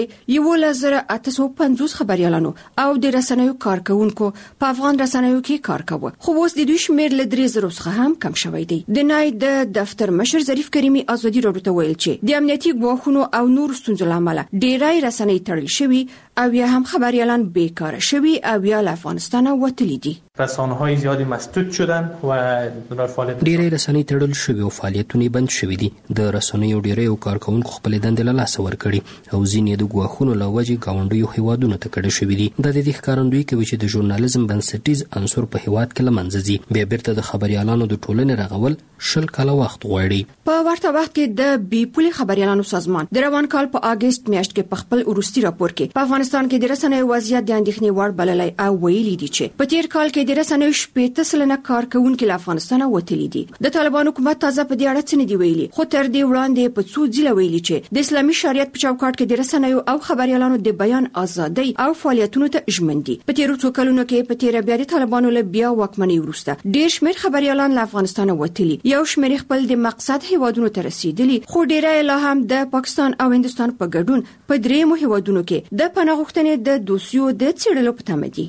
1850 خبريالانو او د رسنیو کارکونکو په افغان رسنیو کې کار کاوه، خو اوس د دوی شمیر له 3,000 څخه هم کم شوی دی. د نای د دفتر مشر ظریف کریمي آزادي راډیو ته ویل چې د امنیتي ګواښونو او نور ستونزو لامل ډیری رسنۍ تړل شوی او یا هم خبريالان بیکار شوی او یا له افغانستان وتلی دي. رسانه‌های زیادی مسدود شدن و در فعالیت ډیری رسنۍ تړل شوی او فعالیتونه بند شوی دي. د رسنیو ډیری او کارکونکو خپل دندې له لاسه ورکړي او ځینې د ګواښونو له وجې گاونډیو هیوادونو ته کډه شوی دي. د دې ښکارندوی کوي چې د ژورنالیزم بنسټیز عنصر په هیواد کې لمنځه ځي. بیا بیرته د خبريالانو د ټولنې رغول 10 کاله وخت غواړي. په ورته وخت کې د بي پولي خبريالانو سازمان د روان کال په اگست میاشت کې په خپل وروستي راپور کې په افغانستان کې د رسنیو وضعیت د اندېښنې وړ بللی او ویلي دي چې په تیر کال کې د رسنیو 80% کارکونکو له افغانستان وتلی دي. د طالبان حکومت تازه په دې اړه څه نه دی ویلي، خو تر دې وړاندې په څو ځله ویلي چې د اسلامي شریعت په چوکاټ کې د رسنیو او خبريالانو د بیان ازادي او فعالیتونو ته ژمن دي. په تیر څو کلونو کې په تیر بیا د طالبانو له بیا واکمنۍ وروسته ډېر شمېر خبريالان له افغانستان وتلی، یو شمېر خپل د مقصد هیوادونو ته رسیدلی، خو ډېری لا هم د پاکستان او هندستان په ګډون په درېمو هیوادونو کې د پناه غوښتنې د دوسیو د څېړلو په تمه دي.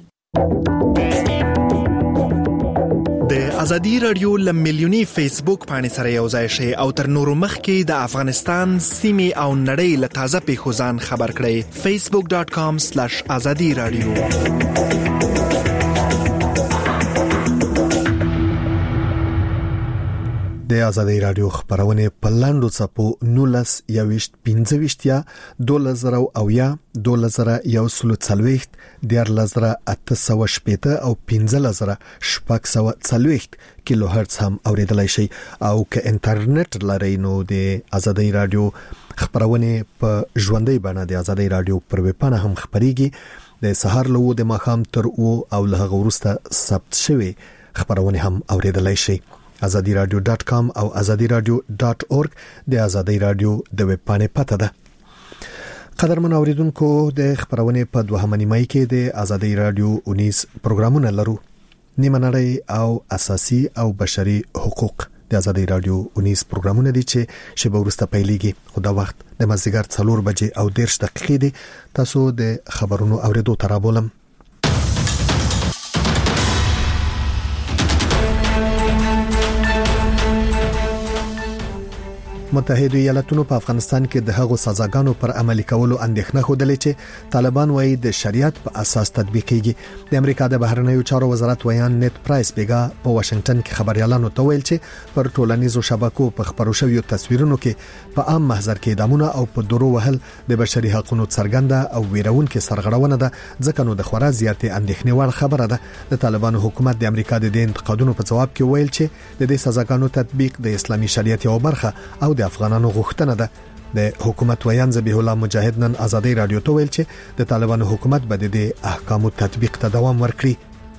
د ازادي رادیو لملیونی فیسبوک باندې سره یو ځای شي او تر نورو مخکې د افغانستان سیمې او نړۍ له تازه پیښو ځان خبر کړئ. facebook.com/azadi radio. د ازادي رادیو خبرونه په لاندو صفو 19:25 یا 2000 او 15,840 کیلو هرتز هم اوریدلای شي او که انټرنیټ لرئ نو د ازادي رادیو خبرونه په ژوندۍ بڼه د ازادي رادیو پر ویب پاڼه هم خبريږي. د سهار له د ماخام تر او له غورسته ثبت شوی خبرونه هم اوریدلای شي. azadiradio.com او azadiradio.org د ازادي رادیو د ویب پاڼې پته ده. قدرمن اوریدونکو د خبرونه په دوهمه نیمه کې د ازادي رادیو 19 پروګرامونه لرو. نیمه نړۍ او اساسي او بشري حقوق د ازادي رادیو 19 پروګرامونه دي چې شبه ورسته پیلېږي. خو دا وخت د مازیګر 4 بجې او 10 دقیقې دي. تاسو د خبرونو اوریدو ترابولم. متحده ایالاتونو په افغانستان کې د هغو سزاګانو پر عملي کولو اندېښنه خوده چې طالبان وايي د شریعت په اساس تطبیقيږي. د امریکا د بهرنیو چارو وزارت ویان نت پرایس بیګا په واشنگټن کې خبريالانو ته ویل چې پر ټولنیزو شبکو په خبرو شویو تصویرونو کې په عام محضر کې دامونه او په درو وهل د بشري حقوقو څرګنده او ویرونکو سرغړونه ده، ځکه نو د خورا زیاتې اندېښنې وړ خبره ده. د طالبانو حکومت د امریکا د دې انتقادونو په جواب کې ویل چې د دې سزاګانو تطبیق د اسلامي شریعت یو برخه او د افغانانو غوښتنه ده. د حکومت ویان ذبیح الله مجاهد نن ازادي رادیو ته ویل چې د طالبانو حکومت به د احکامو تطبیق ته دوام ورکړي.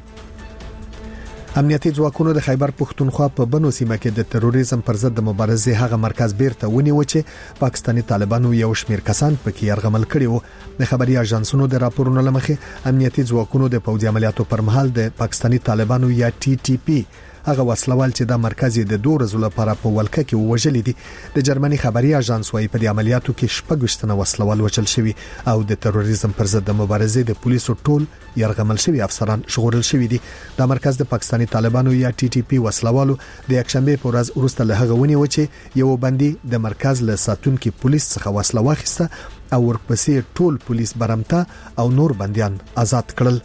امنیتي ځواکونو د خیبر پښتونخوا په بنو سیمه کې د تروریزم پر ضد د مبارزې هغه مرکز بیرته ونیو چې پاکستاني طالبانو یو شمیر کسان پکې يرغمل کړي وو. د خبري اژانسونو د راپورونو لمخې امنیتي ځواکونو د پوځي عملیاتو پر مهال د پاکستاني طالبانو یا TTP هغه وسلوال چې د مرکز د 2 ورځې لپاره په ولکه کې وژل دي. د جرمني خبري اژانس وايي په دې عملیاتو کې 16 وسلوال وژل شوي او د تروریزم پر ضد د مبارزې د پولیسو ټول يرغمل شوي افسران شغورل شوي دي. د مرکز د پاکستاني طالبانو یا TTP وسلوالو د یکشنبه په ورځ وروسته له هغه ونی و چې یو بندي د مرکز له ساتونکو پولیس څخه وسله واخیسته او ورپسې ټول پولیس برمته او نور بنديان آزاد کړل.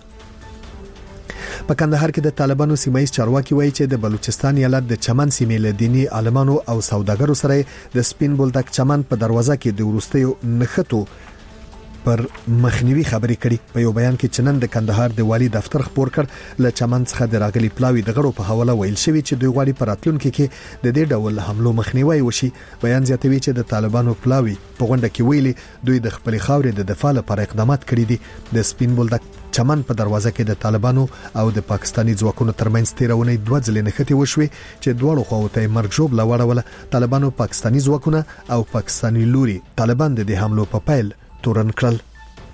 په کندهار کې د طالبانو سیمایي چارواکي وایي چې د بلوچستان ایالت د چمن سیمې له دینی عالمانو او سوداګرو سره د سپین بولدک چمن په دروازه کې د ورستیو نښتو پر مخنیوي خبرې کړي. په یو بیان کې چنن د کندهار د والی دفتر خبر کړ ل چمن څخه د راغلي پلاوی د غړو په حواله ویل شوی چې دوی غواړي په راتلونکي کې د دې ډول حملو مخنیوي وشي. بیان زیاتوي چې د طالبانو پلاوی په غونډه کې ویلي دوی د خپل خاورې د دفاع لپاره اقدامات کړي دي. د سپین بولدک چمن په دروازه کې د طالبانو او د پاکستاني ځواکونو ترمنځ تیرونه 2 ځلې نښتې وشوي چې دواړو خواو ته مرګ جوړ لوړول. طالبانو پاکستاني ځواکونه او پاکستاني لوري طالبان د دې حملو په پیل تورن کړل.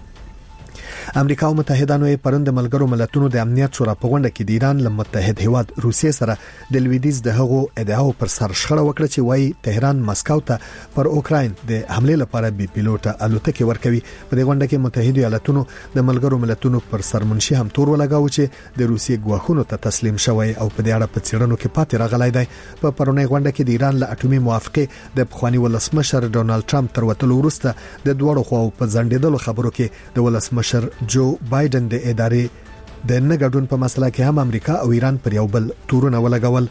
امریکا او متحدانو پرند ملګرو ملتونو د امنیت شورا په غونډه کې د ایران له متحد هیواد روسیې سره د لویدیز د هغو ادعاو پر سر شخړه وکړه چې وايي تهران مسکو ته پر اوکراین د حمله لپاره بي پیلوټه الوتکې ورکوي. په دې غونډه کې متحد ایالاتونو د ملګرو ملتونو پر سرمنشي هم تور ولګاو چې د روسیې ګواښونو ته تسلیم شوی او په دې اړه په څېړنو کې پاتې راغلی دی. په پرونی غونډه کې د ایران له اټومي موافقه د پخوانی ولسمشر ډونالد ټرمپ تر وټلو وروسته د دوړو خواو په ځنډېدلو خبرو کې د ولسمشر جو بایدن د ادارې د نګډون په مسله کې هم امریکا او ایران پر یو بل تورونه ولګول.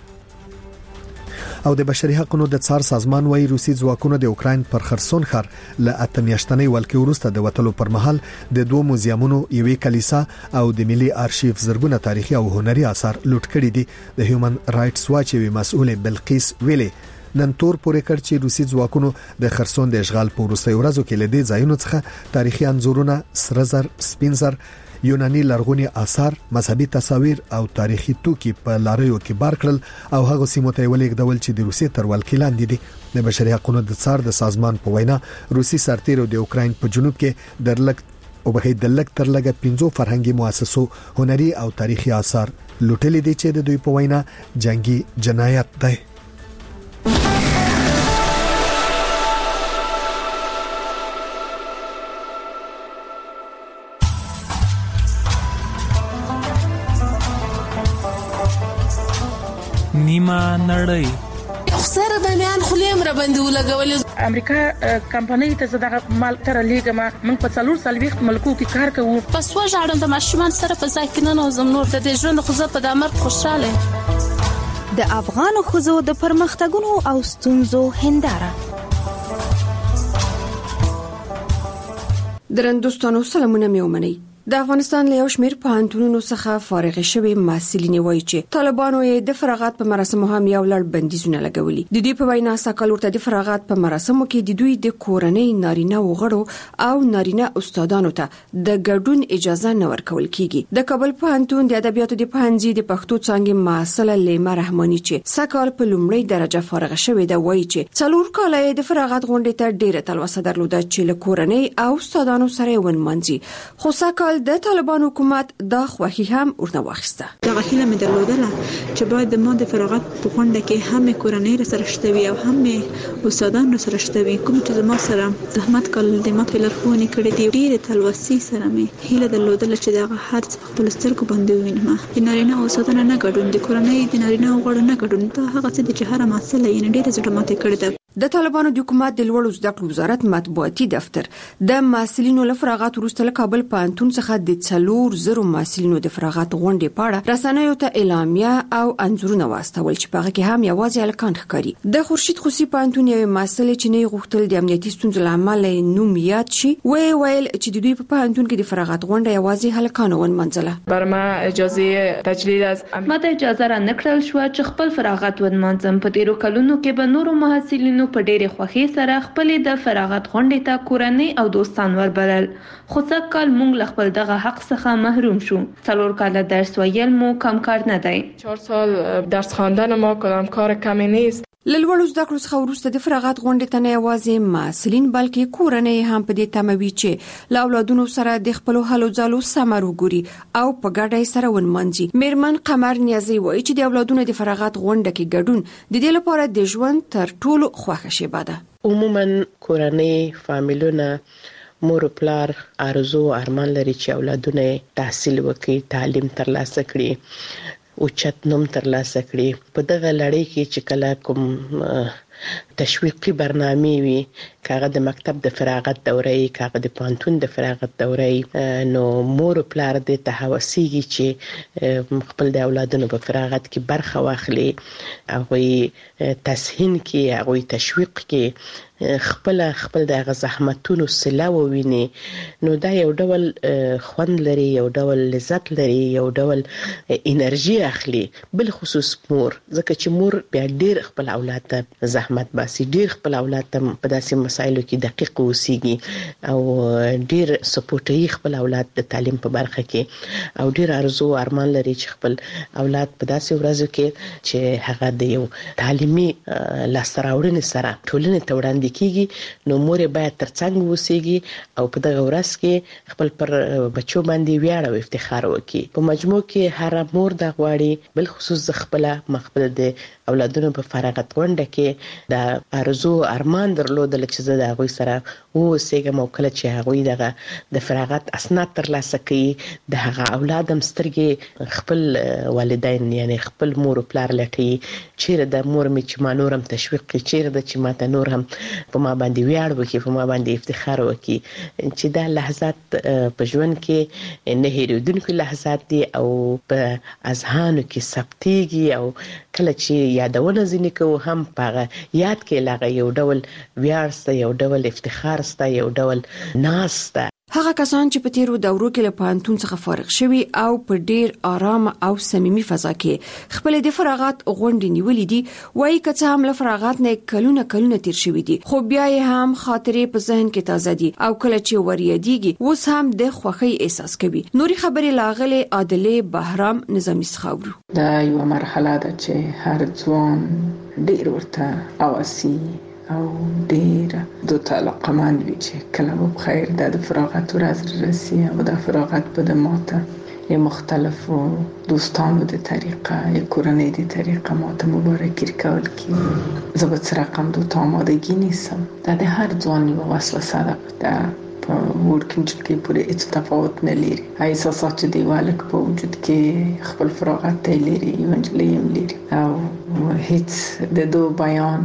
او د بشري حقوقو د څار سازمان وايي روسي ځواکونو د اوکراین پر خرسون ښار له اتمیاشتنې ولکې وروسته د وټلو پر مهال د 2 موزیمونو یوې کلیسا او د ملي آرشیف زرګونه تاریخي او هنري آثار لوټ کړي دي. د هیومن رائټس واچ وی مسؤل بلقیس ویلي نن تور پورې کړ چې روسي ځواکونو د خرسون د اشغال په وروستي ورځو کې لدې ځایونو څخه تاریخي انځورونه، سره زر، سپین زر، یوناني لرغوني آثار، مذهبي تصاویر او تاریخي توکي په لاریو کې بار کړل او هغه سیمو ته ولېږدول چې د روسي تر ولکې لاندې دي. د بشري حقوقو د څار د سازمان په وینا روسي سرتیرو د اوکراین په جنوب کې د لک تر لګه 15 فرهنګي مؤسسو هنري او تاریخي آثار لوټلي دي چې د دوی په وینا جنگي جنایت دی. نیمه نړۍ خسر د میان خلیم را باندې ولګول. امریکا کمپنۍ ته زړه مال تر لیګما من په 440 ملکو کې کار کوو. پس وژاړم د ماشومان سره په ځای کې نه نوزم نور د دې ژوند خو زه په دامر خوشاله. د افغان خزو د پرمختګونو او ستونزو هنداره. درنو دوستانو سلامونه مې ومنئ. د افغانستان له یو شمېر پوهنتونونو څخه فارغ شوي محصلین وایي چې طالبانو یې د فراغت په مراسمو هم یو لړ بندیزونه لګولي. د دوی په وینا ساکال ورته د فراغت په مراسمو کې د دوی د کورنۍ نارینه وغړو او نارینه استادانو ته د ګډون اجازه نه ورکول کیږي. د کابل پوهنتون د ادبیاتو د پوهنځي د پښتو څانګې محصله لیما رحماني چې ساکال په لومړۍ درجه فارغ شوې ده وایي چې 4 کاله د فراغت غونډې ته ډېره تلوسه درلوده چې له کورنۍ او استادانو سره ونمنځي. خو ساکال د طالبان حکومت دا خوخي هم ورنه واخیسته. دا غوښتنه مې درلودله چې باید د ما د فراغت په غونډه کې هم کورنۍ سره شته او هم استادان سره شته کوم چې ما سره زحمت کول د ما په لارښوونه کړې دي. ډېر تلوسي سره مې هیله درلودله چې دا هر څه خپل سترګو باندې وینم. د نارینه او استادانو نه ګډون، د کورنۍ د نارینه او غړو نه ګډون، دا هغه څه چې هر مسله یې ډېر زړه ماته کړې ده. د طالبانو د حکومت د لوړو زده کړو وزارت مطبوعاتي دفتر د محصلینو له فراغت وروسته له کابل پوهنتون څخه د 4,000 محصلینو د فراغت غونډې په اړه رسنیو ته اعلامیه او انځورونه واستول چې په هغه کې هم یوازې هلکان ښکاري. د خورشید خوسي پوهنتون یو محصل چې نه غوښتل د امنیتي ستونزو له امله نوم یاد شي ویل چې د دوی په پوهنتون کې د فراغت غونډه یوازې هلکانو ونمنځله. بر ما اجازه تجدید از ما ته اجازه را نکړل شو چې خپل فراغت ونمنځم. په تیرو کلونو کې به نورو محصلینو په ډېرې خوښۍ سره خپل د فراغت غونډې ته کورنۍ او دوستان وربلل. خو څه کال موږ له خپل دغه حق څخه محروم شو. 4 کال درس ویل مو کم کار نه دی. 4 سال درس خواندن ما کدام کار کمی نیست. لوړو زده کړو څخه وروسته د فراغت غونډې ته نه یوازې محصلین بلکې کورنۍ هم په دې تمه وي چې له اولادونو سره د خپلو هلو ځلو ثمر وګوري او په ګډه یې سره ونمنځي. میرمن قمر نیازي وایي چې د اولادونو د فراغت غونډه کې ګډون د دې لپاره د ژوند تر ټولو خوښه شیبه ده. عموما کورنۍ فامیلونه مور او پلار ارزو ارمان لري چې اولادونه تحصیل وکړي، تعلیم ترلاسه کړي او چت نوم ترلاسه کړي. په دغه لړۍ کې چې کله کوم تشویقي برنامه وي، کاغه د مکتب د فراغت دورې، کاغه د پانتون د فراغت دورې، نو مور او پلار د تهوسيږي چې خپل د اولادونو په فراغت کې برخه واخلي، هغه تسهین کې، هغه تشویق کې خپل د زحمتونو سلا وویني. نو دا یو ډول خوند لري، یو ډول لذت لري، یو ډول انرژي اخلي، بل خصوص مور، ځکه چې مور بیا ډیر خپل اولاد ته زحمت باسي، ډیر خپل اولاد ته په داسې مسایلو کې دقیق اوسېږي او ډیر سپورټي خپل اولاد د تعلیم په برخه کې، او ډیر ارزو ارمان لري چې خپل اولاد په داسې ورځو کې چې هغه د یو تعلیمي لاسته راوړنې سره ټولنې ته وړاندې کیږي. نو مور باید ترڅنګ وسیږي او په دغه ورځ کې خپل پر بچو باندې ویاړ او افتخار وکړي. په مجموع کې هر مور د غواړي، بل خصوص خپل مخبل د اولادونو په فراغت غونډه کې د ارزو ارمان درلودل چې زه د هغوی سره اوسېږم، او کله چې هغوی دغه د فراغت اسناد ترلاسه کوي، د هغه اولاد هم سترګې خپل والدین یعنی خپل مور او پلار لټي، چیرې د مور مې چې ما نور هم تشویق کړي، چیرې د چې ماته نور هم په ما باندې ویاړ وکړي، په ما باندې افتخار وکړي، چې دا لحظات په ژوند کې نه هېرېدونکي لحظات دي او په اذهانو کې ثبتېږي، او کله چې یادونه ځینې کوو هم په یاد کې لاغه یو ډول ویاړ سته، یو ډول افتخار سته، یو ډول ناز سته. هغه کسان چې په تیرو دورو کې له پوهنتون څخه فارغ شوي او په ډیر آرام او صمیمي فضا کې خپل د فراغت غونډې نیولې دي وایي که څه هم له فراغت نه کلونه تیر شوي دي، خو بیا یې هم خاطرې په ذهن کې تازه دي او کله چې وریادېږي اوس هم د خوښۍ احساس کوي. نوري خبرې لاغلي عادلې بهرام نظامی څخه. دا یو مرحله ده چې هر ځوان ډیر ورته اواسي او ډیر د علاقمند وي چې کله به خیر د فراغت ورځ رسي او د فراغت په دماته یه مختلفو دوستانو د طریقه یه کورنۍ د طریقه ماته مبارکی کول کی زبط رقم دو تا آمادگی نیستم. د هر ځوان یو وسوسه ده د ورکینج کې پورې هیڅ تفاوت نه لري. احساسات دی والک په وجود کې خپل فراغت ته لري، ایونجلی هم لري او هیڅ د دو بیان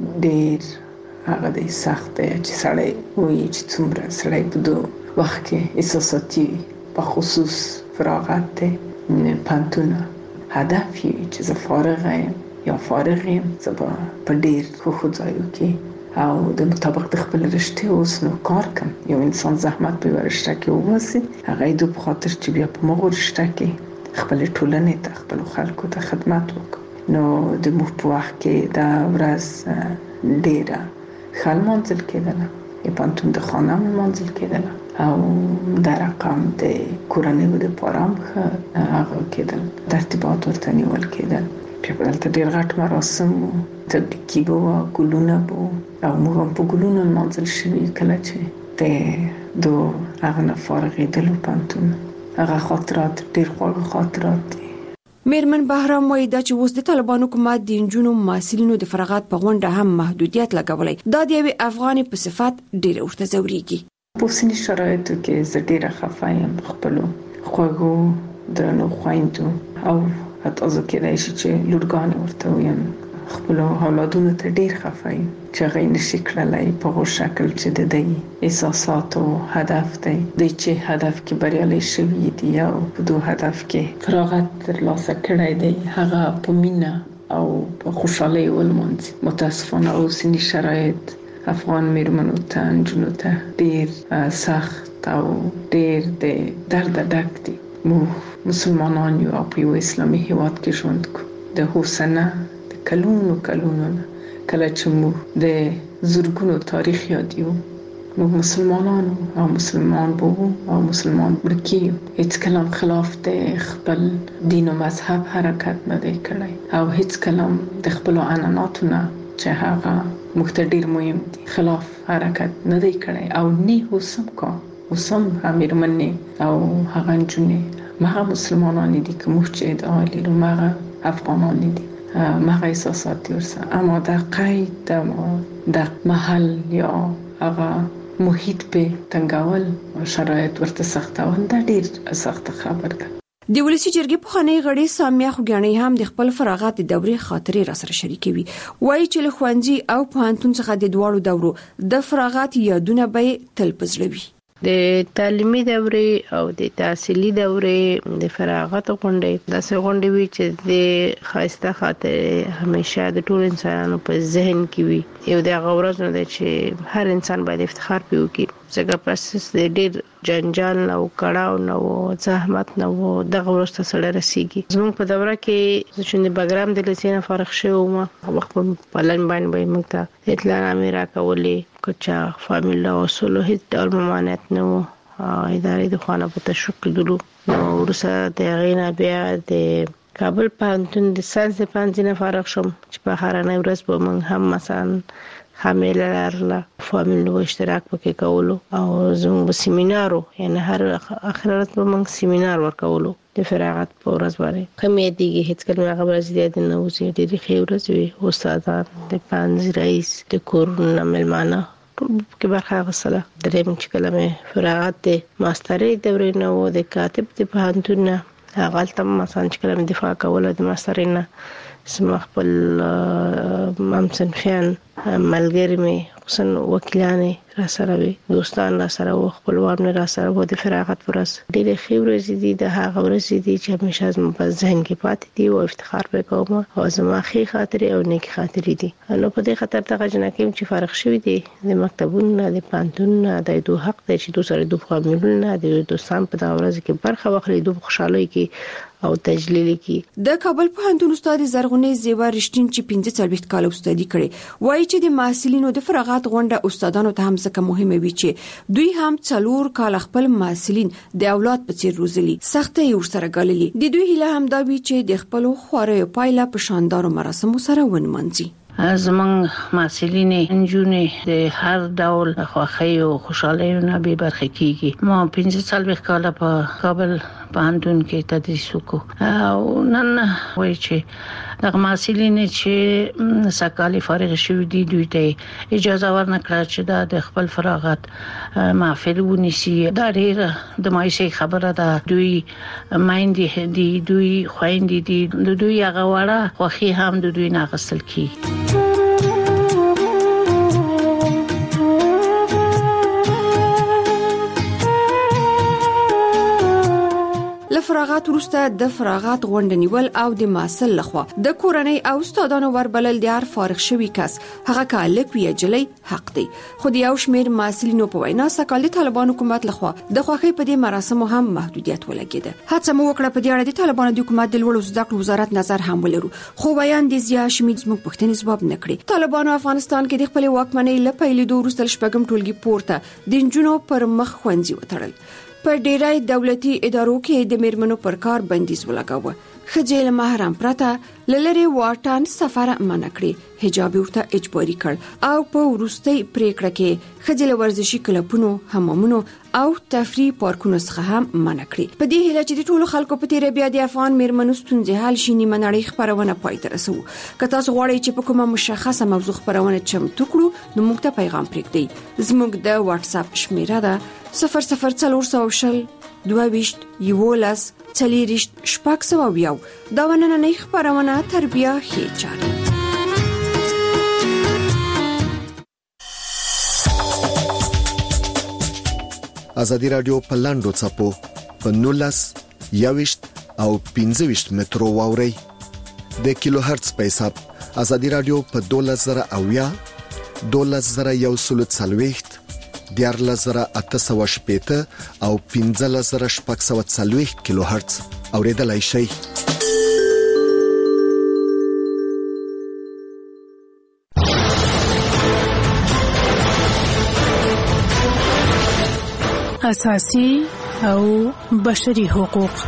ډیر هغه د سخت دی چې سړی وایي چې څومره سړی په دو وخت کې احساساتي په خصوص فراغت ته پانتونه هدف یې چې زه فارغ یم یا فارغ یم، زه په ډیر خو ځایو کې او د مطابق د خپل رشته اوس نو کار کوم. یو انسان زحمت په ورشته کې ووسی هغه د په خاطر چې بیا په مغور رشته کې خپل ټولنې ته خپل خلکو ته خدمت وکړي. نو د مو په وخت کې دا ورځ ډیره خل منځل کېدله، پانتون د خانه منځل کېدله او دا رقم د کورنۍ د پارام هغه کېدل، ترتیبات ورته نیول کېدل. په دلته ډیر غټ مراسم وو، تبریکي وو، ګلونه وو او موږ هم په ګلونو منځل شوي. کله چې د هغه نه فارغېدلو پانتون هغه خاطرات ډیر خوږ خاطرات دي. میرمن بهرام وایي دا چې اوس د طالبانو حکومت د نجونو محصلینو د فراغت په غونډه هم محدودیت لګولای، دا د یوې افغانې په صفت ډیر ورته ځوريږي. په اوسني شرایطو کې زه ډیره خفه یم خپلو خوږو درنو خویندو او حتی زه کېدای شي چې لورګانې ورته ویم خپلو اولادونو ته ډیر خفه یم چې هغوی نشي کړلی په هغو شکل چې د دوی احساساتو هدف دی، دوی چې هدف کې بریالي شوي دي او په دو هدف کې فراغت ترلاسه کړی دی هغه په مینه او په خوشحالۍ ولمانځي. متاسفانه اوسني شرایط افغان میرمنو ته نجونو ته ډیر سخت او ډیر د درد ډک دي. موږ مسلمانان یو او په یو اسلامي هیواد کې ژوند کوو. د حسنه د کلونو کله چې موږ د زرګونو تاریخ یاد یو، موږ مسلمانانو او مسلمان بو او مسلمان برکیو. هیڅ کلام خلاف د خپل دین او مذهب حرکت نه دی کړی او هیڅ کلام د خپل عنعناتو نه چې هغه موږ ته ډیر مهم دي خلاف حرکت نه دی کړی او نه اوسم میرمنې او هغه نجونې مغه مسلمانان دي که موږ چې ادعا لرو مغه افغانان دي مغه احساسات ورسره، اما در قید در محل یا هغه محیط په تنګول شرایط ورته سختول دا ډیر سخت خبر ده. د ولسی جرګې پخوانی غړي سامیه خوګانی هم د خپل فراغت د دورې خاطرې را سره شریکوي. وایي چې له ښوونځي او پوهنتون څخه د دواړو دورو د فراغت یادونه به تل پزړوي. د تعلیمي دورې او د تحصیلي دورې د فراغت غونډې داسې غونډې وي چې د خاصه خاطر همیشه د ټول انسانانو په ذهن کې وي. یو د غوړز نه دی چې هر انسان باید افتخار پیو کی څنګه پس د ډېر جنجال او کړهو نو زحمت نو د غوړز ته سره رسیږي. زموږ په دوره کې چې د بګرام د لسینه فارغ شوم وخت په لن باندې موږ ته اطلاع نامې راکولې کچا فامیلا او سولو هیڅ ډول ممانعت نه و. ادارې د خانه په تشکیل دلو نو ورسره د غینا بیا د کابل پوهنتون د ساينس پوهنځي فارغ شوم چې په هرانه ورځ به موږ هم مثلا حامل لرله فامیلو اشتراک پکې کولو او زموږ سیمینارو یعنی هر اخرت به موږ سیمینار ورکولو د فراغت په ورځ باندې کمې دیږي هیڅ کله هغه ورځ دې نه وځي ډېری ښه ورځ وي. استادان د پنځه رئیس د کورونه ملمانه کې برخه غوښتله. درېم چې کلمه فراغت د ماسترۍ دورې نه و د کاتب د پوهنتون هغه تم مثلا چې کلمه دفاع کوله د ماسترۍ نه سم خپل ممسنفیان ملګری می خصوصا وکیلانه را سره وي، دوستان را سره و، خپلوان را سره و. د فراغت ورځ ډېر ښه ورځ دي، د هغه ورځ دي چې همیشه زما په ذهن کې پاتې دي او افتخار وکوم او زما ښه خاطرې او نیک خاطرې دي. نو په دې خاطر ته جنکیم چې فارغ شوی دي د مکتبونو د پانتون د دوه حق د چې دوه سره دوه فامیلونه د دوستان په دا ورځ کې برخه واخلي، دوه خوشاله کې او تجلیل کی. د کابل پوهنتون استاد زرغونې زیوا رښتین چې 45 کال استادي کړي وایي چې د محصلینو د فراغت غونډه استادانو ته هم ځکه مهمه وي چې دوی هم 4 کال خپل محصلین د اولاد په څیر روزلي، سختۍ ورسره ګاللي. د دوی هیله هم دا وي چې د خپل خواري پایله په شاندارو مراسمو سره ونمنځي. زمونږ محصلین انجونې د هر ډول خوښۍ او خوشحالۍ نه به برخه کیږي. ما 45 کال په کابل پوهنتون کې تدریس وکړ او نن وایي چې دغه محصلین چې سکالي فارغ شوي دي دوی ته اجازه ورنکړه چې د خپل فراغت محفل ونیسي. دا ډیره د مایسي خبره ده. دوی مایندې دي، دوی خويندې دي، دوی هغه وړه خوخي هم د دوی نه غسل کی. فراغت فراغت وروسته د فراغت غونډه نیول او د ماسل لخوا د کورنۍ او استادانو وربلل د هر فارغ شوی کس هغه کالک وی جلی حق دی. خو د یو شمیر ماسلینو په وینا سکهال د طالبان حکومت لخوا د خوښۍ په دې مراسمو هم محدودیت ولګیده. هڅه مو وکړه په دې اړه د طالبان د حکومت د لوړو زده کړو وزارت نظر هم ولرو، خو بیان د ضیا حشمي زموږ پوښتنې ځواب نکړي. طالبانو افغانستان کې د خپل واکمنۍ لپاره د وروسته شپږم ټولګي پورته د نجونو پر مخ خوندي وتړل. په ډیری دولتي ادارو کې د میرمنو پر کار بندیز ولګاوه. خجل محرم پرته لری واټن سفر منع کړی، حجاب ورته اجباري کړ او په ورستۍ پریکړه کې خجل ورزشي کلبونو، حمامونو او تفریح پارکونو څخه هم منع کړی. په دې هیله چې د ټولو خلکو په تیر بیا د افغان میرمنو ستونزې حل شي، نیمه نړۍ خبرونه پای ته رسو. که تاسو غواړئ چې په کومه مشخصه موضوع خبرونه چمتو کړو نو موږ ته پیغام پرېږدئ. زموږ د واتس اپ شمیره ده 00400 22 11 40 شپږ. دا ونننۍ خبرونه تربیه خېچار. ازادي رادیو په لاندو چپو په 19 21 او 15 مترو واوري د کیلو هرتز په حساب. ازادي رادیو په 12000 12140 14880 او 15640 کیلو هرتز اوریدلای شئ. اساسي او بشري حقوق.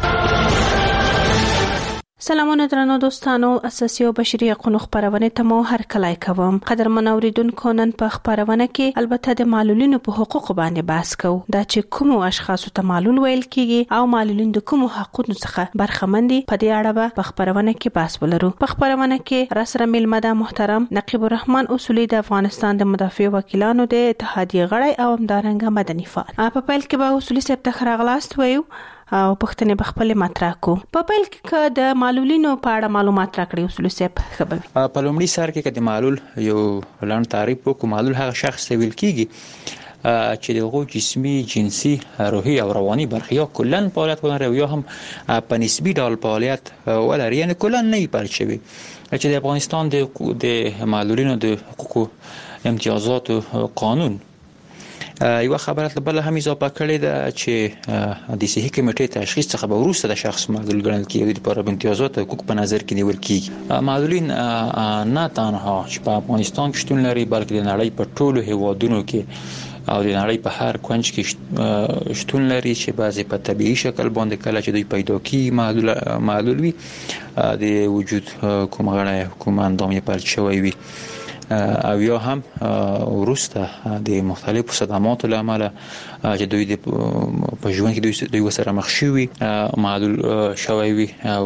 سلامونه درنو دوستانو، اساسي او بشري حقوقو خبرونه ته مو هر کله کوم. قدرمن اوریدونکو، نن په خبرونه کې البته د معلولینو په حقوقو باندې بحث کوو. دا چې کوم اشخاصو ته معلول ویل کیږي او معلولین د کوم حقوقو څخه برخمن دي، په دې اړه په خبرونه کې بحث ولرو. په خبرونه کې راسره میلمه محترم نقیب الرحمن اصولي د افغانستان د مدافع وکیلانو د اتحادیه غړی او همدارنګه مدني فعال. په پیل کې به اصولي صاحب ته خراغلاست وایو او پښتنې بخپل مطرح کو. په پیل کې د معلولینو په اړه معلومات راکړي اصول صاحب خبر. په لومړي سر کې د معلول یو لاند تعریف وکړو. معلول هغه شخص ته ویل کیږي چې دغه جسمي، جنسي، روحي او رواني برخې یا کلن فعالیت ولري یا هم په نسبي ډول فعالیت ولري، یعنی کلن نه پرچوي. چې د افغانستان د معلولینو د حقوقو امتیازات قانون یو خبره بل هم اضافه کړې ده چې د صحي کمیټې تشخیص څخه به وروسته د شخص معلول ګڼل کیږي د لپاره امتیازات او حقوق په نظر کې نیول کیږي. معلولین نه تنها چې په افغانستان کې شتون لري بلکې د نړۍ په ټولو هیوادونو کې او د نړۍ په هر کونج کې شتون لري چې بعضی په طبيعي شکل باندې کله چې دوی پیدا کیږي معلول وي د وجود کوم غړی کوم اندام یې پرچ شوی وي او یا هم ورسته د مختلفو صدماتو له امله چې دوی په ژوند کې دوی وسره مخ شوي معلول شوی وي او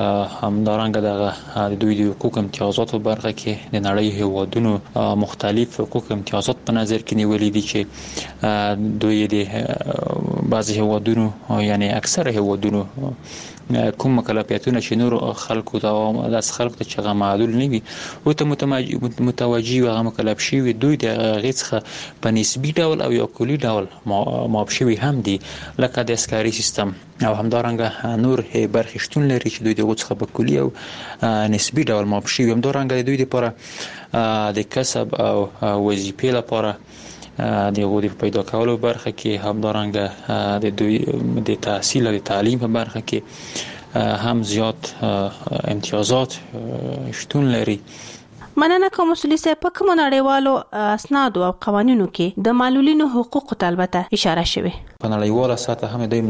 همدارنګه د دوی د حقوق امتیازاتو برخه کې د نړۍ هیوادونو مختلف حقوق امتیازات په نظر کې نیولې دي چې دوی د بعضی هیوادونو یعنی اکثر هیوادونو کوم مکلفیتونه چې نور خلکو ته د خلکو ته چې معلول نه وي او ته متوجي او مکلف شي وي، دوی د غیڅخه په نسبي ډول او یا کلی ډول معاف شوي هم دي، لکه د اسکاري سیستم او همدارنګه نور برخې شتون لري چې دوی د غوڅخه په کلی او نسبي ډول معاف شوي. همدارنګه دوی لپاره د کسب او وظیفې لپاره د غوډي پیدا کولو برخه کې همدارنګه د دوی د تحصیل او د تعلیم په برخه کې هم زیات امتیازات شتون لري. مننه کوم مسؤلیت صاحب. په کوم نړیوالو اسناد او قوانینو کې د معلولینو حقوق ته البته اشاره شوی. په نړیواله سطح هم د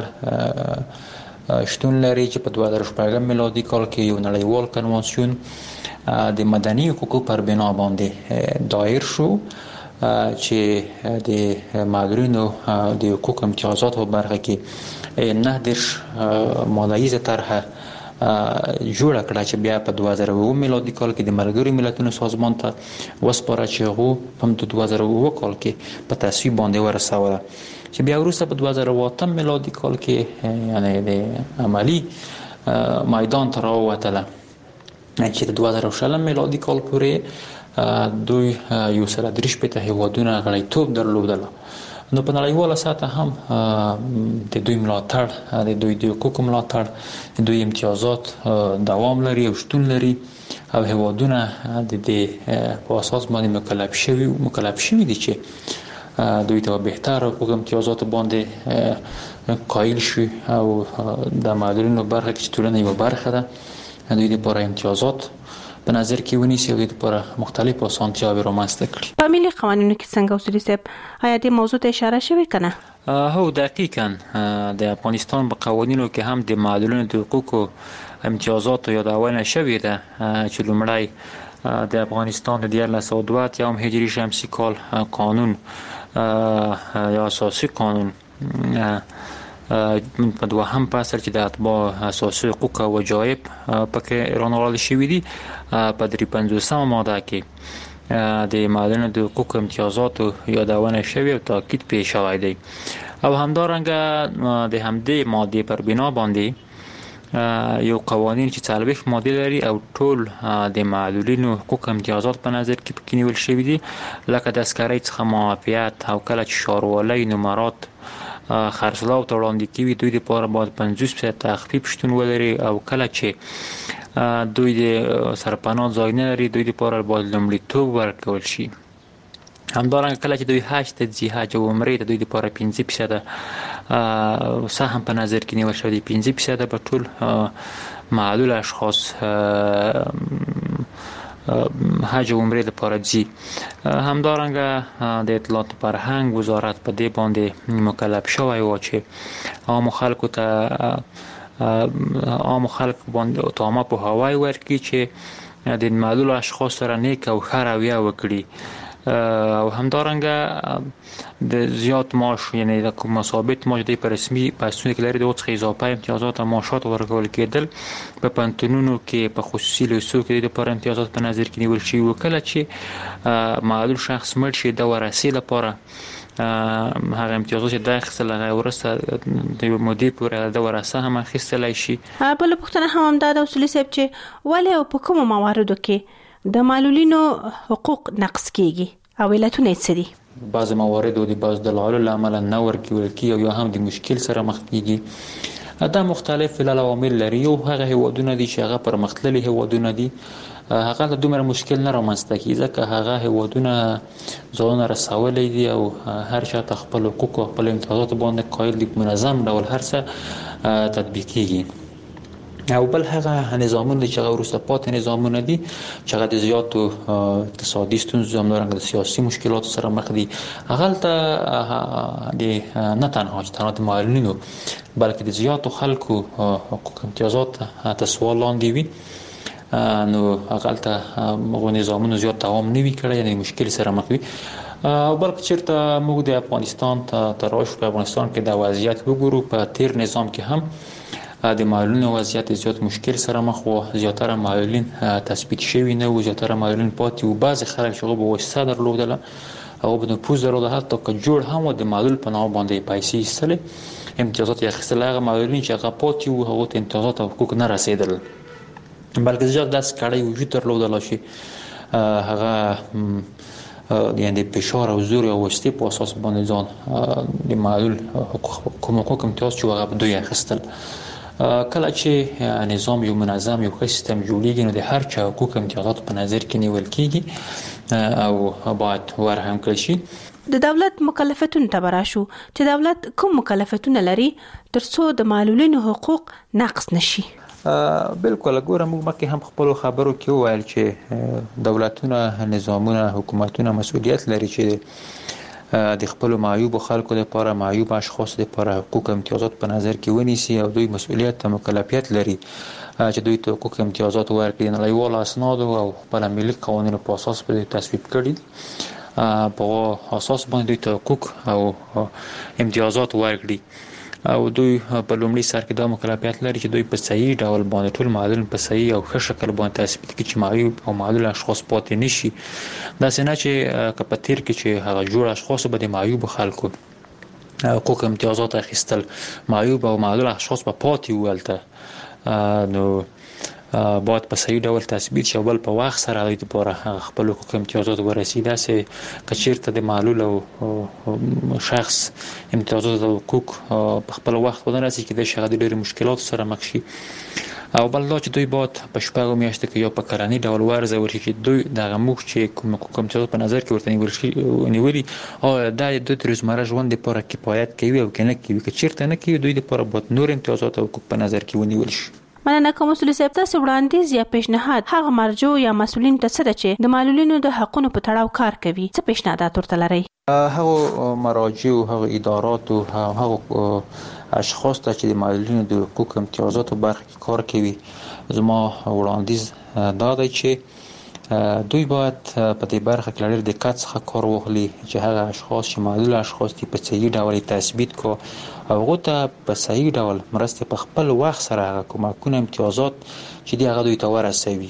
ملاتړ شتون لري چې په 2014 میلادي کال کې یو نړیوال کنوانسیون د مدني حقوقو پر بنا باندې دایر شو چې د معلولینو د حقوق امتیازات په برخه کې 9 ماده طرحه جوړ کړه چې بیا په 2009 میلادي کال کې د ملګرو ملتونو سازمان ته وسپاره چې هغه په 2009 کال کې په تصویب باندې ورسوله چې بیا وروسته په 2008 میلادي کال کې یعنی د عملی میدان ته راووتله چې د 2014 میلادي کال پورې دوی یو سره درش په هیوادونه غړیتوب درلودله نو په نړیواله سطح هم د دوی ملاتړ، د دوی د حقوقو ملاتړ، د دوی امتیازات دوام لري او شتون لري او هیوادونه د دې په اساس باندې مکلف شوي دي چې دوی ته بهتر حقوق امتیازات باندې قایل شي او د معلولینو برخه چې ټولنه یو برخه ده دوی لپاره امتیازات په نظر کې ونیسي او د لپاره مختلف اسانتیاوې رامنځته کړي. په ملي قوانینو کې څنګه اصولي صاحب آیا دې موضوع ته اشاره شوې کنه؟ هو دقیقاً د افغانستان په قوانینو کې هم د معلولینو د حقوقو امتیازات یادونه شوې ده چې لومړی د افغانستان د 1902 هجری شمسی کال قانون یا اساسي قانون په دوهم فصل چې د اتباع اساسي حقوق او وجایب پکې رانغاړل شوي دي په 53 ماده کې د معلولینو د حقوق امتیازاتو یادونه شوې او تاکید پېښ شوی دی او همدارنګه د همدې ماده پر بنا باندې یو قوانین چې 40 ماده لري او ټول د معلولینو حقوق امتیازات په نظر کې پکې نیول شوي دي لکه د عسکرۍ څخه معافیت او کله چې ښاروالۍ نمرات خرڅلاو ته وړاندې کیږي دوی لپاره باید 50% تخفیف شتون ولري او کله چې دوی د سرپناه ځای نه لري دوی لپاره باید لومړیتوب ورکول شي. همدارنګه کله چې دوی حج ته ځي حج او عمرې ته دوی لپاره 15% سهم په نظر کې نیول شوی دی 15% به ټول معلول اشخاص حج او عمرې لپاره ځي. همدارنګه د اطلاعات فرهنګ وزارت په دې باندې مکلف شوی و چې عام خلکو ته باندې تمام په هوای ورکړي چې د معلول اشخاص سره نیک او ښه رویه وکړي او همدارنګه د زیات معاش یعنی د کوم ثابت معاش د رسمي پاستون کې لري د څخه اضافه امتیازات او معاشات ورکول کېدل په پنتونونو کې په خصوصي لیسو کې د پر امتیازات په نظر کې نیول شي وکړه چې معلول شخص مړ شي د ورثې لپاره هغه امتیازات چې داخل هغه ورثه د مودې پورې د ورثه هم اخیستلای شي. بل پوښتنه هم دا د اصولي صاحب چې ولې او په کوم مواردو کې د معلولینو حقوق نقض کیږي او علتونه یې څه دي؟ بعض موارد او د بعض دلایلو له امله نه ورکول کیږي او یا هم د مشکل سره مخ کیږي. دا مختلف عوامل لري او هغه هیوادونه دي چې هغه پرمختللي هیوادونه دي هغه له دومره مشکل نه رامنځته کیږي ځکه هغه هیوادونه ځان رسولي دي او هر چا خپل حقوق او خپل امتیازات باندې قایل دي منظم ډول هر څه تطبیق کیږي. او بل هغه نظامونه چې هغه وروسته پاتې نظامونه دي چې هغه د زیاتو اقتصادي ستونزو همدارنګه د سیاسي مشکلاتو سره مخ دي هغه ته د نه تنها د معلولینو بلکې د زیاتو خلکو حقوق امتیازات ته سوال لاندې وي نو هغه ته موږ نظامونه زیات دوام نه وی کړی یعنی مشکل سره مخ وي او بلکې چیرته موږ د افغانستان تر اوسه په افغانستان کې د وضعیت وګورو په تیر نظام کې هم د معلولینو وضعیت زیات مشکل سره مخ وو زیاتره معلولین تثبیت شوی نه و زیاتره معلولین پاتې و بعض خلک چې به وسه درلودله او په نفوذ درلوده حتی که جوړ هم د معلول په نام باندې پیسې ایستلې امتیازات یې اخیستل هغه معلولین چې هغه پاتې و هغه ته امتیازات او حقوق نه رسیدل بلکې زیات داس کړي وجود درلودله شي هغه یعنی فشار او زور او وستی په اساس باندې ځان د معلول حقوق امتیاز چې هغه دوی اخیستل کله چې نظام یو منظم یو سیستم جوړیږي نو د هر چا حقوق امتیازات په نظر کې نیول کیږي او باید ورهم کړی شي. د دولت مکلفیتونو ته براشو چې دولت کوم مکلفیتونه لري ترڅو د معلولینو حقوق نقض نشي؟ بالکل ګوره موږ مکه هم خپل خبرو کې ویل چې دولتونه نظامونه حکومتونه مسؤلیت لري چې د خپل معیوب خلکو لپاره معیوب اشخاص لپاره حقوق امتیازات په نظر کې ونیسي او دوی مسؤلیت او مکلفیت لري چې دوی ته حقوق امتیازات ورکړي نه نړیوال اسناد او خپل ملي قوانینو په اساس په تصویب کړي په اساس باندې ته حقوق او امتیازات ورکړي او دوی په لومړي سر کې دا مکلفیت لري چې دوی په صحیح ډول باندې ټول معلولین په صحیح او ښه شکل باندې تثبیت کړي چې معیوب او معلول اشخاص پاتې نشي دا څنګه چې کپتیر کې چې هغه جوړ اشخاص به د معیوب خلکو حقوق امتیازات اخیستل معیوب او معلول اشخاص په پاتې ولته نو باید په صحیح ډول تثبیت شي، بل په وخت سره دوی لپاره خپل حقوق امتیازات ورسیده سي کچیرته د معلول او شخص امتیازات او حقوق په خپل وخت ونه رسي کې د شغل ډېر مشکلات سره مخ شي. او بل دا چې دوی باید په شپږو میاشتو کې یا په کلني ډول ورزول شي چې دوی دغه موږ چې کوم امتیازات په نظر کې ورته نیولي او دا د روزمره ژوند لپاره کفایت کوي او کنه کوي که چیرته نه کوي دوی لپاره باید نور امتیازات او حقوق په نظر کې ونیول شي. مننه کوم مسؤل صاحب، تاسو وړاندیز یا پیشنهاد هغه مرجو یا مسؤلین ته څه ده چې د معلولینو د حقونو په تړاو کار کوي، څه پیشنهادات ورته لري؟ هغه مراجع او هغه ادارات او هغه اشخاص ته چې د معلولینو د حقوق امتیازاتو برخه کې کار کوي، زما وړاندیز دا دی چې دوی باید په دې برخه کې لري د دقت څخه کار واخلي چې هغه اشخاص چې معلول اشخاص دي په صحیح ډول تثبیت کو او هغه ته په صحیح ډول مرسته په خپل وخت سره هغه کومکونه امتیازات چې دی هغه دوی ته ورسوي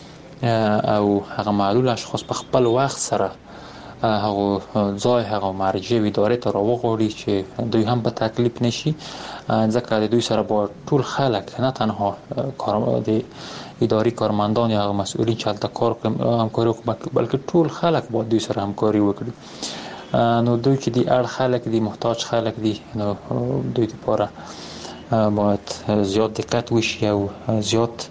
او هغه معلول اشخاص په خپل وخت سره هغه ځای هغه مرجع ادارې ته راوغوړي چې دوی هم په تکلیف نشي، ځکه د دوی سره با ټول خلک نه تنها کار د اداري کارمندان یا مسؤلین چې هلته کار کوي همکاري وکړي بلکې ټول خلک با دوی سره همکاري وکړي. نو دوی چې د اړ خلک دي محتاج خلک دي نو دوی لپاره باید زیات دقت وشي او زیات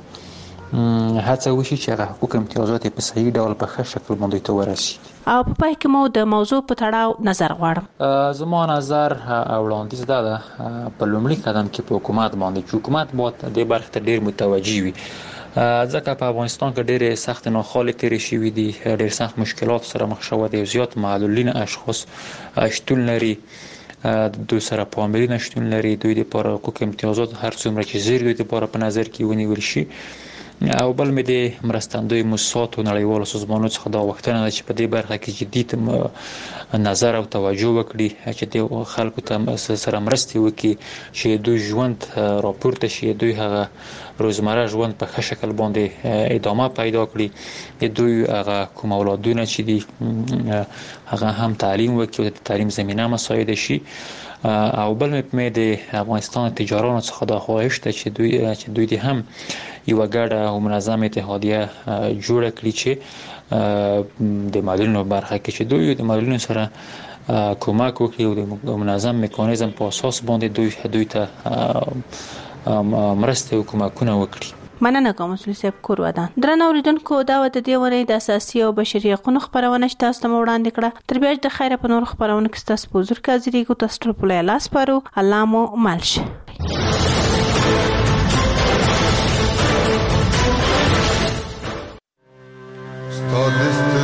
هڅه وشي چې هغه حقوق امتیازات په صحیح ډول په ښه شکل باندې ته ورسي. او په پای کې مو د موضوع په تړاو نظر غواړم. زما نظر وړاندیز دا ده په لومړي قدم کې په حکومت باندې چې حکومت باید د برخه ته ډیر متوجي وي، ځکه په افغانستان کې ډېر سخت ناخوالې تیرې شوي دي، ډېر سخت مشکلات سره مخ شوي دي، زیات معلولین اشخاص شتون لري، دوی سره پاملرنه شتون لري، دوی لپاره حقوق امتیازات هر څومره چې زیر دوی لپاره په نظر کې ونیول شي. او بل مې د مرستندوی موسسات او نړیوالو سازمانونو څخه دا غوښتنه ده چې په دې برخه کې جدي نظر او توجه وکړي چې د خلکو ته سره مرستې وکړي چې دوی ژوند راپورته شي، دوی هغه روزمره ژوند په ښه شکل باندې ادامه پیدا کړي، دوی هغه کوم اولادونه چې دي هغه هم تعلیم وکړي او د تعلیم زمینه مساعده شي. او بل مې د افغانستان تجارانو څخه دا خواهش ده چې دوی دې هم یو ګډه او منظمه اتحادیه جوړه کړي چې د معلولینو برخه کې چې دوی د معلولینو سره کومک وکړي او د منظم میکانیزم په اساس باندې دوی ته مرسته او کومکونه وکړي. مننه کوم مسؤل صاحب کور ودان. درنو اوریدونکو دا د دې ورې د اساسي او بشري حقوقو خبرونه تاسو ته وړاندې کړه. تر بیا د خیره په نور خبرونه کې تاسو په حضور کې حاضرې کو تاسو ټول په لاس پرو الله مو مالش. All this